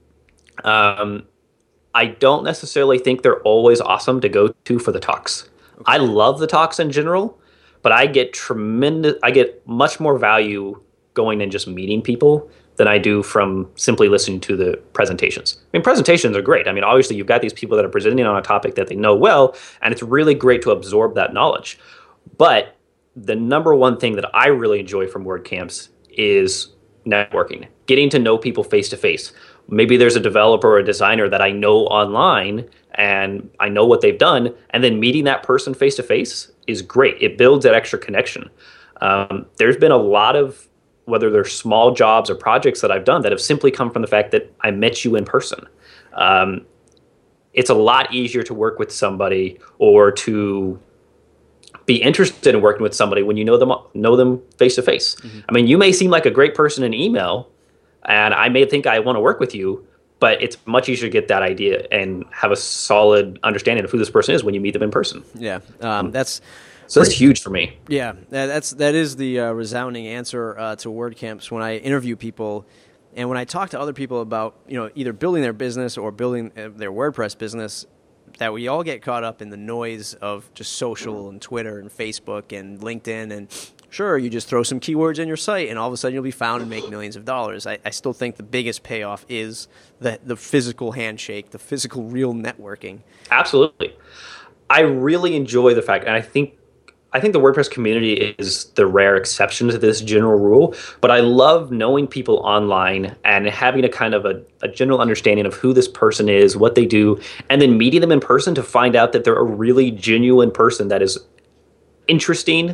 I don't necessarily think they're always awesome to go to for the talks. Okay. I love the talks in general, but I get much more value going and just meeting people than I do from simply listening to the presentations. I mean, presentations are great. I mean, obviously you've got these people that are presenting on a topic that they know well, and it's really great to absorb that knowledge. But the number one thing that I really enjoy from WordCamps is networking, getting to know people face to face. Maybe there's a developer or a designer that I know online and I know what they've done, and then meeting that person face to face is great. It builds that extra connection. There's been a lot of, whether they're small jobs or projects that I've done, that have simply come from the fact that I met you in person. It's a lot easier to work with somebody or to be interested in working with somebody when you know them face to face. I mean, you may seem like a great person in email, and I may think I want to work with you, but it's much easier to get that idea and have a solid understanding of who this person is when you meet them in person. Yeah, that's huge for me. Yeah, that is the resounding answer to WordCamps when I interview people, and when I talk to other people about either building their business or building their WordPress business, that we all get caught up in the noise of just social and Twitter and Facebook and LinkedIn, and sure, you just throw some keywords in your site and all of a sudden you'll be found and make millions of dollars. I still think the biggest payoff is the physical handshake, the physical real networking. Absolutely. I really enjoy the fact, and I think the WordPress community is the rare exception to this general rule, but I love knowing people online and having a kind of a general understanding of who this person is, what they do, and then meeting them in person to find out that they're a really genuine person that is interesting,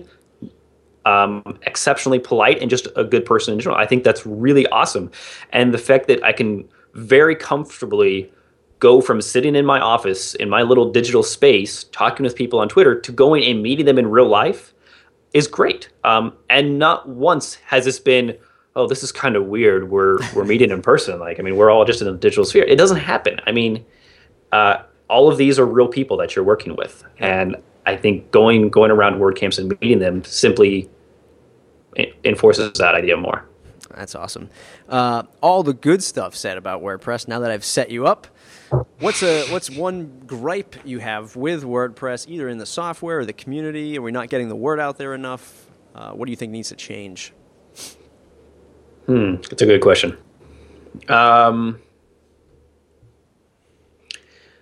exceptionally polite, and just a good person in general. I think that's really awesome. And the fact that I can very comfortably go from sitting in my office in my little digital space talking with people on Twitter to going and meeting them in real life is great. And not once has this been, oh, this is kind of weird, we're meeting in person. Like, I mean, we're all just in a digital sphere. It doesn't happen. I mean, all of these are real people that you're working with. And I think going around WordCamps and meeting them simply enforces that idea more. That's awesome. All the good stuff said about WordPress. Now that I've set you up, what's one gripe you have with WordPress, either in the software or the community? Are we not getting the word out there enough? What do you think needs to change? It's a good question.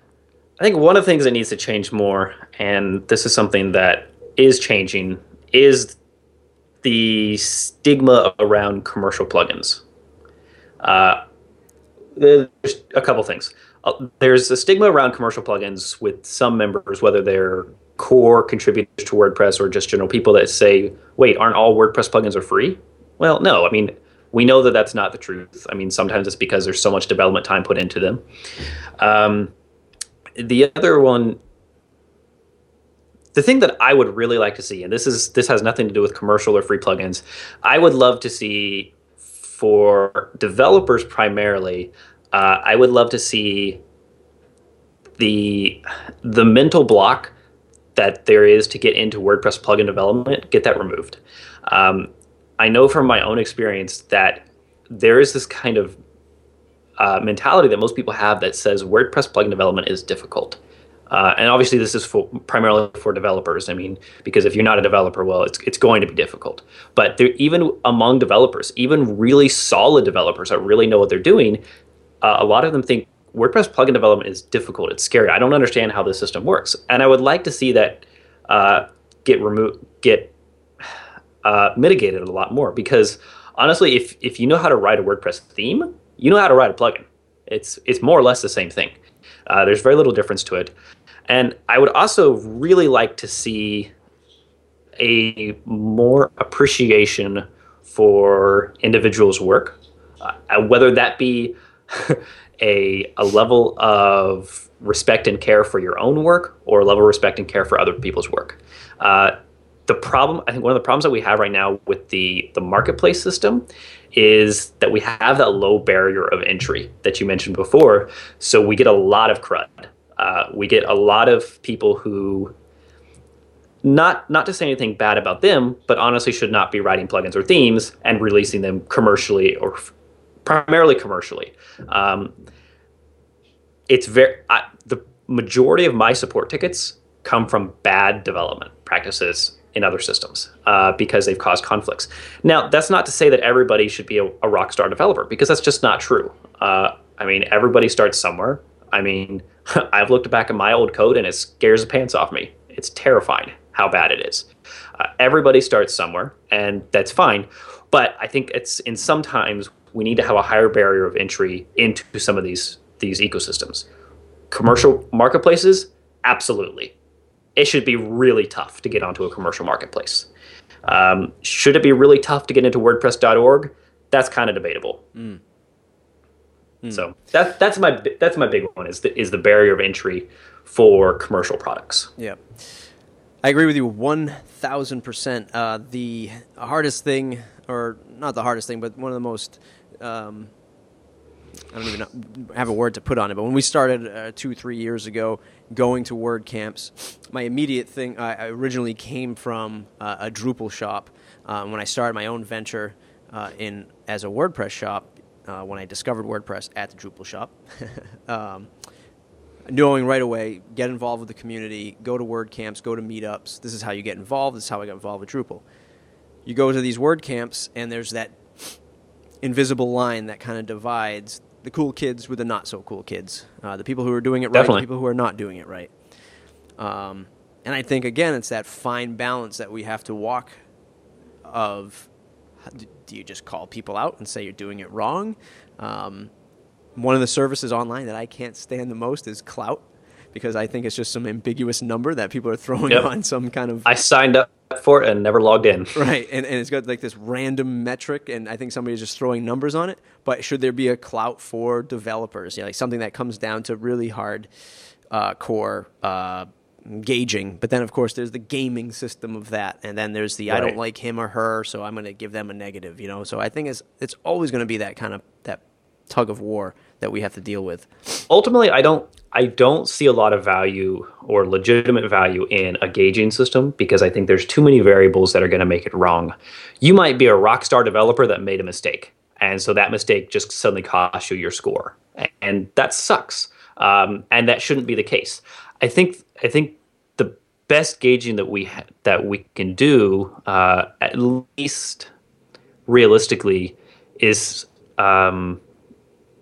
I think one of the things that needs to change more, and this is something that is changing, is the stigma around commercial plugins. Uh, there's a couple things. There's a stigma around commercial plugins with some members, whether they're core contributors to WordPress or just general people that say, wait, aren't all WordPress plugins are free? Well, no. I mean, we know that that's not the truth. I mean, sometimes it's because there's so much development time put into them. Um, the other one, the thing that I would really like to see, and this has nothing to do with commercial or free plugins, I would love to see for developers primarily. I would love to see the mental block that there is to get into WordPress plugin development, get that removed. Um, I know from my own experience that there is this kind of mentality that most people have that says WordPress plugin development is difficult. And obviously, this is primarily for developers. I mean, because if you're not a developer, well, it's going to be difficult. But even among developers, even really solid developers that really know what they're doing, a lot of them think WordPress plugin development is difficult. It's scary. I don't understand how this system works, and I would like to see that get mitigated a lot more. Because honestly, if you know how to write a WordPress theme, you know how to write a plugin. It's more or less the same thing. There's very little difference to it. And I would also really like to see a more appreciation for individuals' work, whether that be a level of respect and care for your own work or a level of respect and care for other people's work. I think one of the problems that we have right now with the marketplace system is that we have that low barrier of entry that you mentioned before. So we get a lot of crud. We get a lot of people who, not to say anything bad about them, but honestly should not be writing plugins or themes and releasing them commercially or primarily commercially. The majority of my support tickets come from bad development practices in other systems because they've caused conflicts. Now, that's not to say that everybody should be a rock star developer, because that's just not true. I mean, everybody starts somewhere. I mean, I've looked back at my old code and it scares the pants off me. It's terrifying how bad it is. Everybody starts somewhere, and that's fine. But I think sometimes we need to have a higher barrier of entry into some of these ecosystems. Commercial marketplaces, absolutely. It should be really tough to get onto a commercial marketplace. Should it be really tough to get into WordPress.org? That's kind of debatable. So that's my big one is the barrier of entry for commercial products. Yeah, I agree with you 1,000%. The hardest thing, or not the hardest thing, but one of the most I don't even have a word to put on it, but when we started 2-3 years ago going to WordCamps, my immediate thing, I originally came from a Drupal shop. When I started my own venture as a WordPress shop, when I discovered WordPress at the Drupal shop, knowing right away, get involved with the community, go to WordCamps, go to meetups. This is how you get involved. This is how I got involved with Drupal. You go to these WordCamps, and there's that invisible line that kind of divides the cool kids with the not so cool kids, the people who are doing it right, Definitely. and the people who are not doing it right. And I think, again, it's that fine balance that we have to walk of, do you just call people out and say you're doing it wrong? One of the services online that I can't stand the most is Clout, because I think it's just some ambiguous number that people are throwing on some kind of... I signed up for it and never logged in. Right, and it's got like this random metric, and I think somebody's just throwing numbers on it. But should there be a Clout for developers? Like something that comes down to really hard core gauging. But then, of course, there's the gaming system of that, and then there's the I don't like him or her, so I'm going to give them a negative. So I think it's always going to be that kind of that tug of war that we have to deal with. Ultimately, I don't see a lot of value or legitimate value in a gauging system, because I think there's too many variables that are going to make it wrong. You might be a rock star developer that made a mistake, and so that mistake just suddenly costs you your score, and that sucks. And that shouldn't be the case. I think the best gauging that we can do, at least realistically, is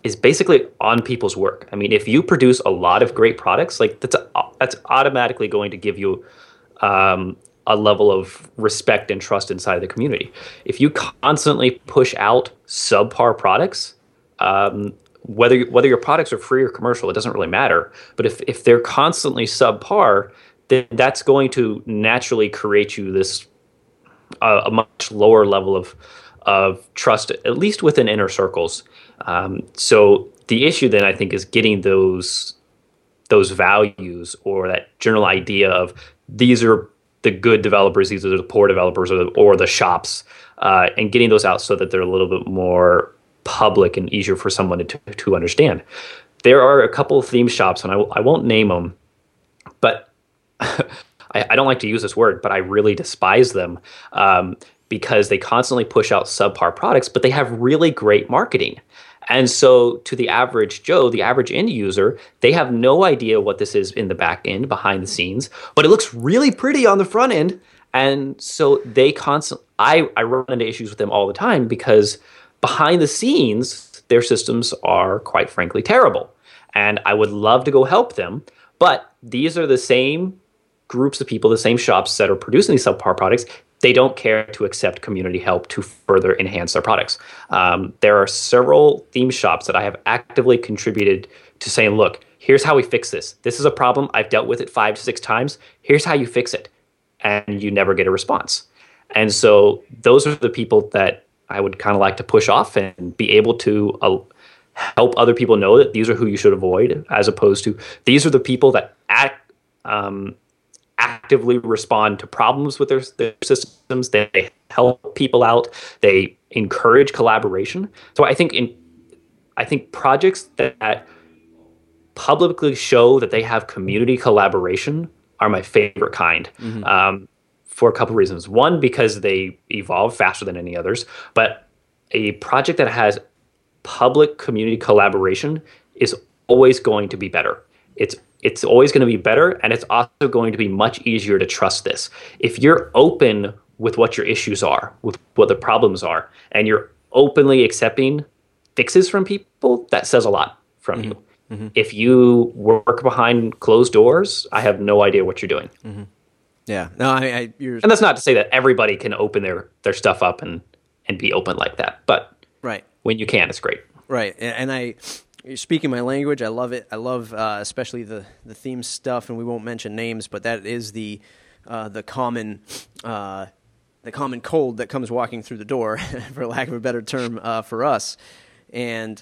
is basically on people's work. I mean, if you produce a lot of great products, like that's automatically going to give you a level of respect and trust inside of the community. If you constantly push out subpar products, whether your products are free or commercial, it doesn't really matter. But if they're constantly subpar, then that's going to naturally create you this a much lower level of trust, at least within inner circles. So the issue then, I think, is getting those values, or that general idea of these are the good developers, these are the poor developers, or the shops, and getting those out so that they're a little bit more public and easier for someone to understand. There are a couple of theme shops, and I won't name them, but I don't like to use this word, but I really despise them because they constantly push out subpar products, but they have really great marketing. And so to the average Joe, the average end user, they have no idea what this is in the back end, behind the scenes, but it looks really pretty on the front end. And so I run into issues with them all the time because behind the scenes, their systems are quite frankly terrible. And I would love to go help them, but these are the same groups of people, the same shops that are producing these subpar products. They don't care to accept community help to further enhance their products. There are several theme shops that I have actively contributed to saying, look, here's how we fix this. This is a problem. I've dealt with it 5 to 6 times. Here's how you fix it. And you never get a response. And so those are the people that I would kind of like to push off and be able to help other people know that these are who you should avoid, as opposed to these are the people that actively respond to problems with their systems. They help people out. They encourage collaboration. So I think projects that publicly show that they have community collaboration are my favorite kind. Mm-hmm. For a couple of reasons. One, because they evolve faster than any others, but a project that has public community collaboration is always going to be better. It's always going to be better, and it's also going to be much easier to trust this. If you're open with what your issues are, with what the problems are, and you're openly accepting fixes from people, that says a lot from mm-hmm. you. Mm-hmm. If you work behind closed doors, I have no idea what you're doing. Mm-hmm. Yeah. No, and that's not to say that everybody can open their stuff up and be open like that. But right. when you can, it's great. Right. And you're speaking my language. I love it. I love especially the theme stuff, and we won't mention names, but that is the common cold that comes walking through the door, for lack of a better term, for us. And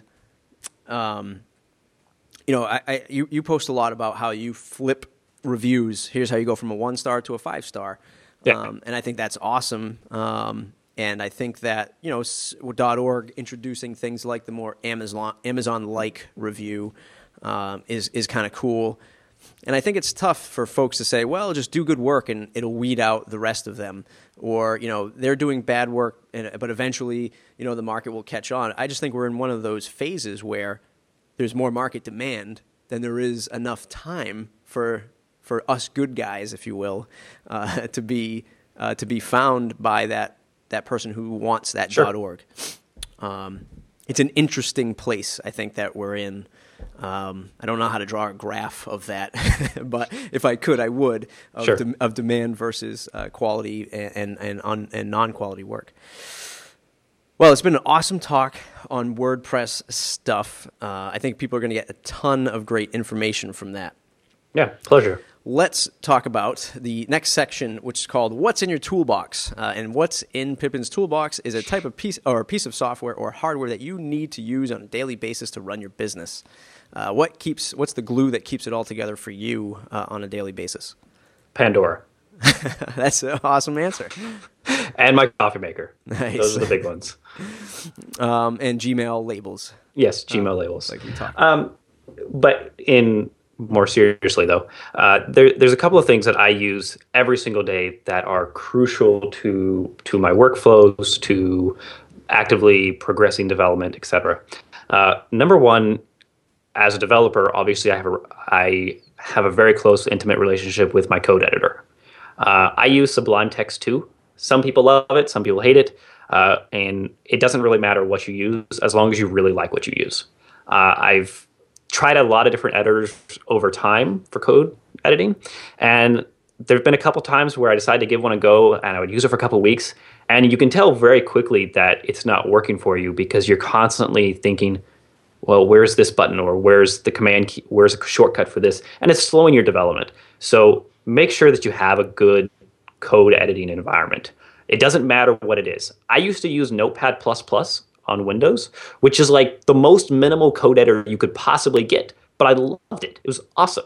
you post a lot about how you flip reviews. Here's how you go from a 1-star to a 5-star. Yeah. And I think that's awesome. And I think that, .org introducing things like the more Amazon-like review is kind of cool. And I think it's tough for folks to say, well, just do good work and it'll weed out the rest of them. Or, they're doing bad work, but eventually, the market will catch on. I just think we're in one of those phases where there's more market demand than there is enough time for us good guys, if you will, to be found by that person who wants that Sure. .org. It's an interesting place, I think, that we're in. I don't know how to draw a graph of that, but if I could, I would, of, Sure. of demand versus quality and non-quality work. Well, it's been an awesome talk on WordPress stuff. I think people are going to get a ton of great information from that. Yeah, pleasure. Let's talk about the next section, which is called "What's in Your Toolbox?" And what's in Pippin's toolbox is a type of piece of software or hardware that you need to use on a daily basis to run your business. What's the glue that keeps it all together for you on a daily basis? Pandora. That's an awesome answer. And my coffee maker. Nice. Those are the big ones. And Gmail labels. Yes, Gmail labels. Like we talked about. But more seriously, though, there's a couple of things that I use every single day that are crucial to my workflows, to actively progressing development, etc. Number one, as a developer, obviously I have a very close, intimate relationship with my code editor. I use Sublime Text 2. Some people love it, some people hate it, and it doesn't really matter what you use as long as you really like what you use. I've tried a lot of different editors over time for code editing, and there have been a couple times where I decided to give one a go, and I would use it for a couple of weeks, and you can tell very quickly that it's not working for you because you're constantly thinking, well, where's this button, or where's the command key, where's a shortcut for this, and it's slowing your development. So make sure that you have a good code editing environment. It doesn't matter what it is. I used to use Notepad++ on Windows, which is like the most minimal code editor you could possibly get, but I loved it. It was awesome.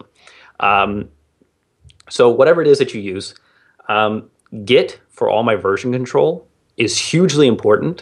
So whatever it is that you use, Git for all my version control is hugely important.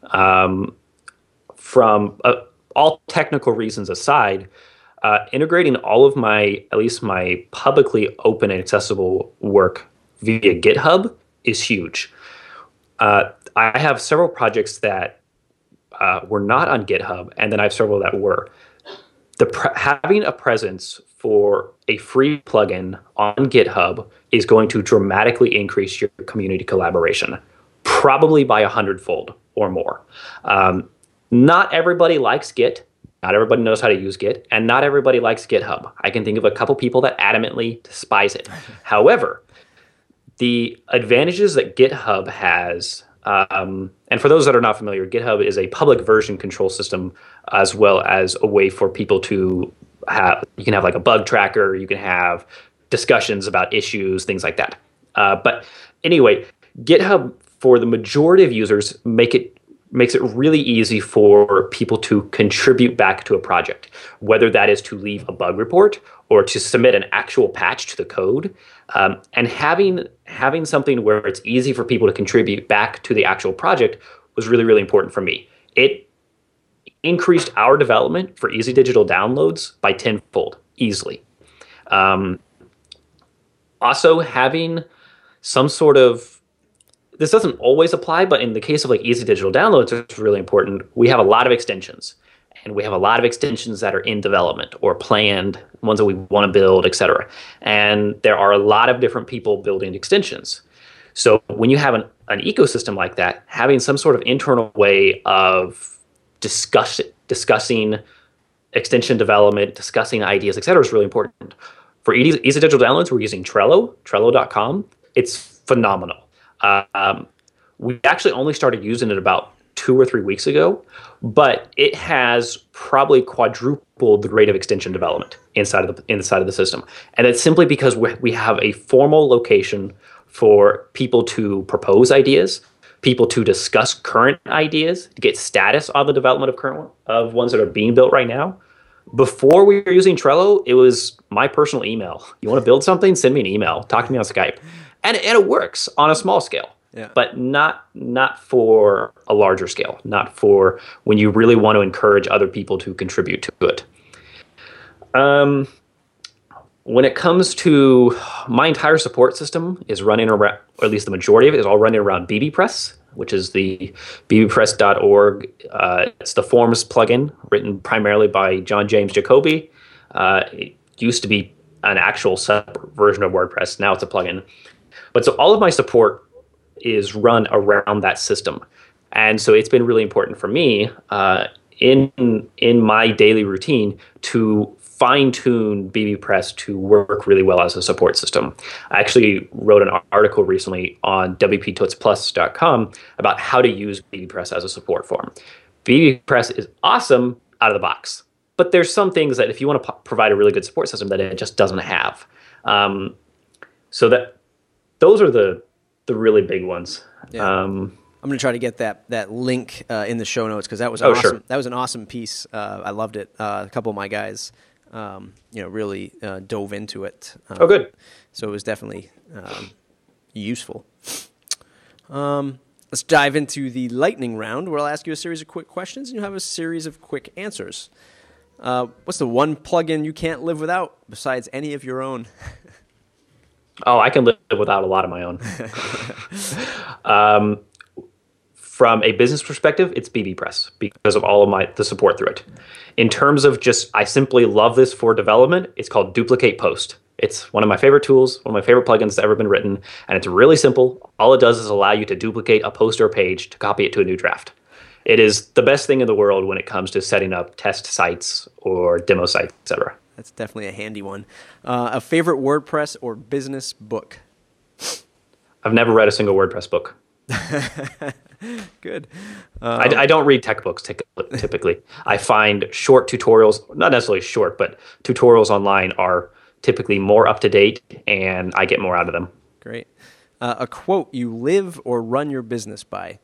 From all technical reasons aside, integrating all of at least my publicly open and accessible work via GitHub is huge. I have several projects that were not on GitHub, and then I have several that were. Having a presence for a free plugin on GitHub is going to dramatically increase your community collaboration, probably by 100-fold or more. Not everybody likes Git. Not everybody knows how to use Git, and not everybody likes GitHub. I can think of a couple people that adamantly despise it. However, the advantages that GitHub has, and for those that are not familiar, GitHub is a public version control system, as well as a way for people to have, you can have like a bug tracker, you can have discussions about issues, things like that. But anyway, GitHub, for the majority of users, makes it really easy for people to contribute back to a project, whether that is to leave a bug report or to submit an actual patch to the code. And having something where it's easy for people to contribute back to the actual project was really, really important for me. It increased our development for Easy Digital downloads by 10-fold, easily. Also, having some sort of, this doesn't always apply, but in the case of like Easy Digital downloads, it's really important. We have a lot of extensions, and we have a lot of extensions that are in development or planned, ones that we want to build, et cetera. And there are a lot of different people building extensions. So when you have an ecosystem like that, having some sort of internal way of discussing extension development, discussing ideas, et cetera, is really important. For Easy Digital downloads, we're using Trello, Trello.com. It's phenomenal. We actually only started using it about 2 or 3 weeks ago, but it has probably quadrupled the rate of extension development inside of the system. And it's simply because we have a formal location for people to propose ideas, people to discuss current ideas, to get status on the development of ones that are being built right now. Before we were using Trello, it was my personal email. You want to build something? Send me an email. Talk to me on Skype. And it works on a small scale, but not for a larger scale, not for when you really want to encourage other people to contribute to it. When it comes to my entire support system is running around, or at least the majority of it is all running around bbPress, which is the bbpress.org. It's the Forms plugin written primarily by John James Jacoby. It used to be an actual separate version of WordPress. Now it's a plugin. But so all of my support is run around that system. And so it's been really important for me in my daily routine to fine-tune bbPress to work really well as a support system. I actually wrote an article recently on wptootsplus.com about how to use bbPress as a support form. bbPress is awesome out of the box, but there's some things that if you want to provide a really good support system that it just doesn't have. So that those are the really big ones. Yeah. I'm going to try to get that link in the show notes because that was awesome. Sure. That was an awesome piece. I loved it. A couple of my guys, really dove into it. Oh, good. So it was definitely useful. Let's dive into the lightning round, where I'll ask you a series of quick questions, and you'll have a series of quick answers. What's the one plugin you can't live without besides any of your own? Oh, I can live without a lot of my own. From a business perspective, it's bbPress because of all of the support through it. In terms of just, I simply love this for development, it's called Duplicate Post. It's one of my favorite tools, one of my favorite plugins that's ever been written, and it's really simple. All it does is allow you to duplicate a post or a page to copy it to a new draft. It is the best thing in the world when it comes to setting up test sites or demo sites, etc. That's definitely a handy one. A favorite WordPress or business book? I've never read a single WordPress book. Good. I don't read tech books typically. I find short tutorials, not necessarily short, but tutorials online are typically more up to date, and I get more out of them. Great. A quote you live or run your business by?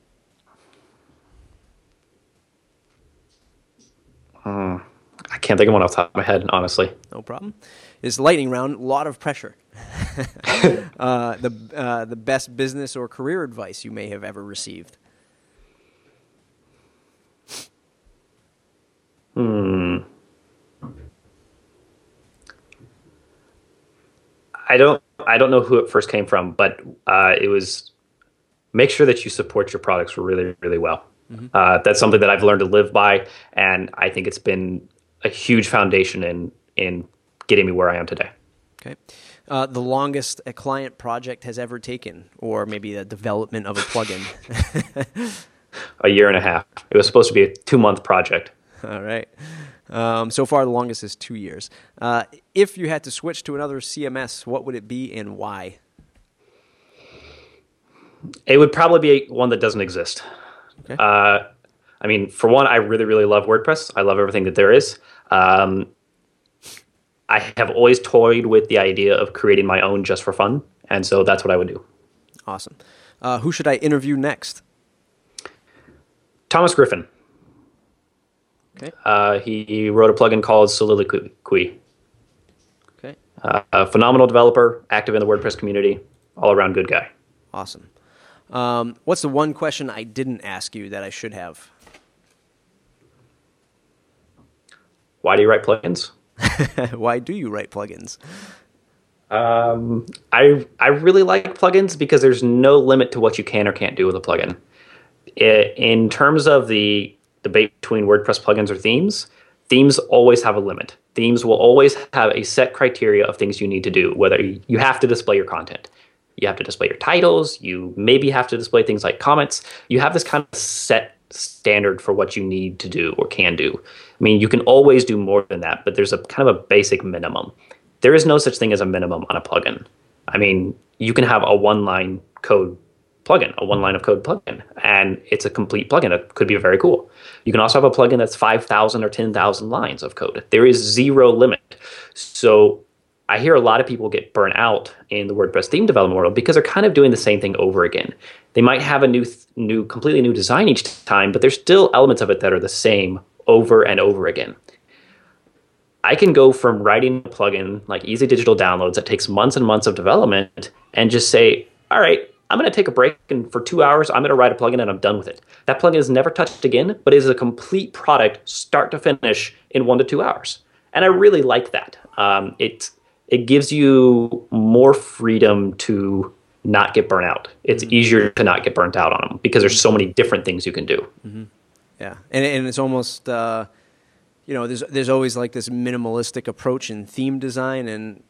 I can't think of one off the top of my head, honestly. No problem. This lightning round, a lot of pressure. The best business or career advice you may have ever received? I don't know who it first came from, but it was make sure that you support your products really, really well. That's something that I've learned to live by, and I think it's been a huge foundation in getting me where I am today. Okay. The longest a client project has ever taken, or maybe the development of a plugin? A year and a half. It was supposed to be a 2-month project. All right. So far, the longest is 2 years. If you had to switch to another CMS, what would it be and why? It would probably be one that doesn't exist. Okay. I mean, for one, I really, really love WordPress. I love everything that there is. I have always toyed with the idea of creating my own just for fun, and so that's what I would do. Awesome. Who should I interview next? Thomas Griffin. Okay. He wrote a plugin called Soliloquy. Okay. A phenomenal developer, active in the WordPress community, all-around good guy. Awesome. What's the one question I didn't ask you that I should have? Why do you write plugins? Why do you write plugins? I really like plugins because there's no limit to what you can or can't do with a plugin. In terms of the debate between WordPress plugins or themes, themes always have a limit. Themes will always have a set criteria of things you need to do, whether you have to display your content. You have to display your titles. You maybe have to display things like comments. You have this kind of set standard for what you need to do or can do. I mean, you can always do more than that, but there's a kind of a basic minimum. There is no such thing as a minimum on a plugin. I mean, you can have a one-line code plugin, a one line of code plugin, and it's a complete plugin. It could be very cool. You can also have a plugin that's 5,000 or 10,000 lines of code. There is zero limit. So I hear a lot of people get burnt out in the WordPress theme development world because they're kind of doing the same thing over again. They might have a completely new design each time, but there's still elements of it that are the same over and over again. I can go from writing a plugin like Easy Digital Downloads that takes months and months of development and just say, all right, I'm going to take a break, and for 2 hours, I'm going to write a plugin and I'm done with it. That plugin is never touched again, but is a complete product start to finish in 1 to 2 hours. And I really like that. It gives you more freedom to not get burnt out. It's easier to not get burnt out on them because there's so many different things you can do. Mm-hmm. Yeah, and it's almost there's always like this minimalistic approach in theme design, and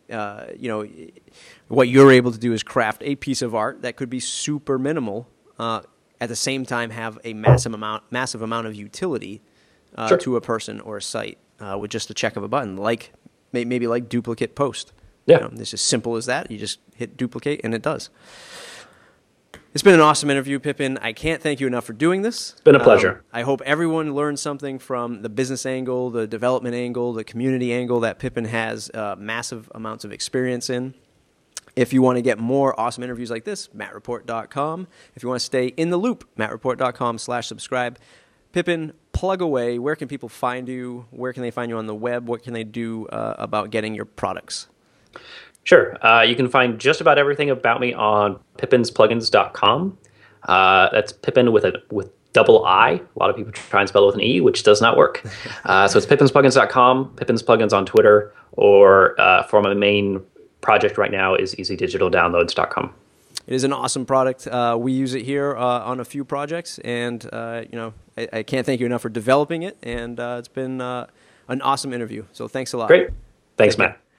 what you're able to do is craft a piece of art that could be super minimal, at the same time have a massive amount of utility Sure. to a person or a site with just the check of a button, like maybe like duplicate post. Yeah. It's as simple as that. You just hit duplicate and it does. It's been an awesome interview, Pippin. I can't thank you enough for doing this. It's been a pleasure. I hope everyone learned something from the business angle, the development angle, the community angle that Pippin has massive amounts of experience in. If you want to get more awesome interviews like this, mattreport.com. If you want to stay in the loop, mattreport.com/subscribe. Pippin, plug away. Where can people find you? Where can they find you on the web? What can they do about getting your products? Sure. You can find just about everything about me on pippinspluggins.com. That's Pippin with double I. A lot of people try and spell it with an E, which does not work. So it's pippinspluggins.com, Pippin's Plugins on Twitter, or for my main project right now is easydigitaldownloads.com. It is an awesome product. We use it here on a few projects, and I can't thank you enough for developing it, and it's been an awesome interview. So thanks a lot. Great. Thanks, Matt.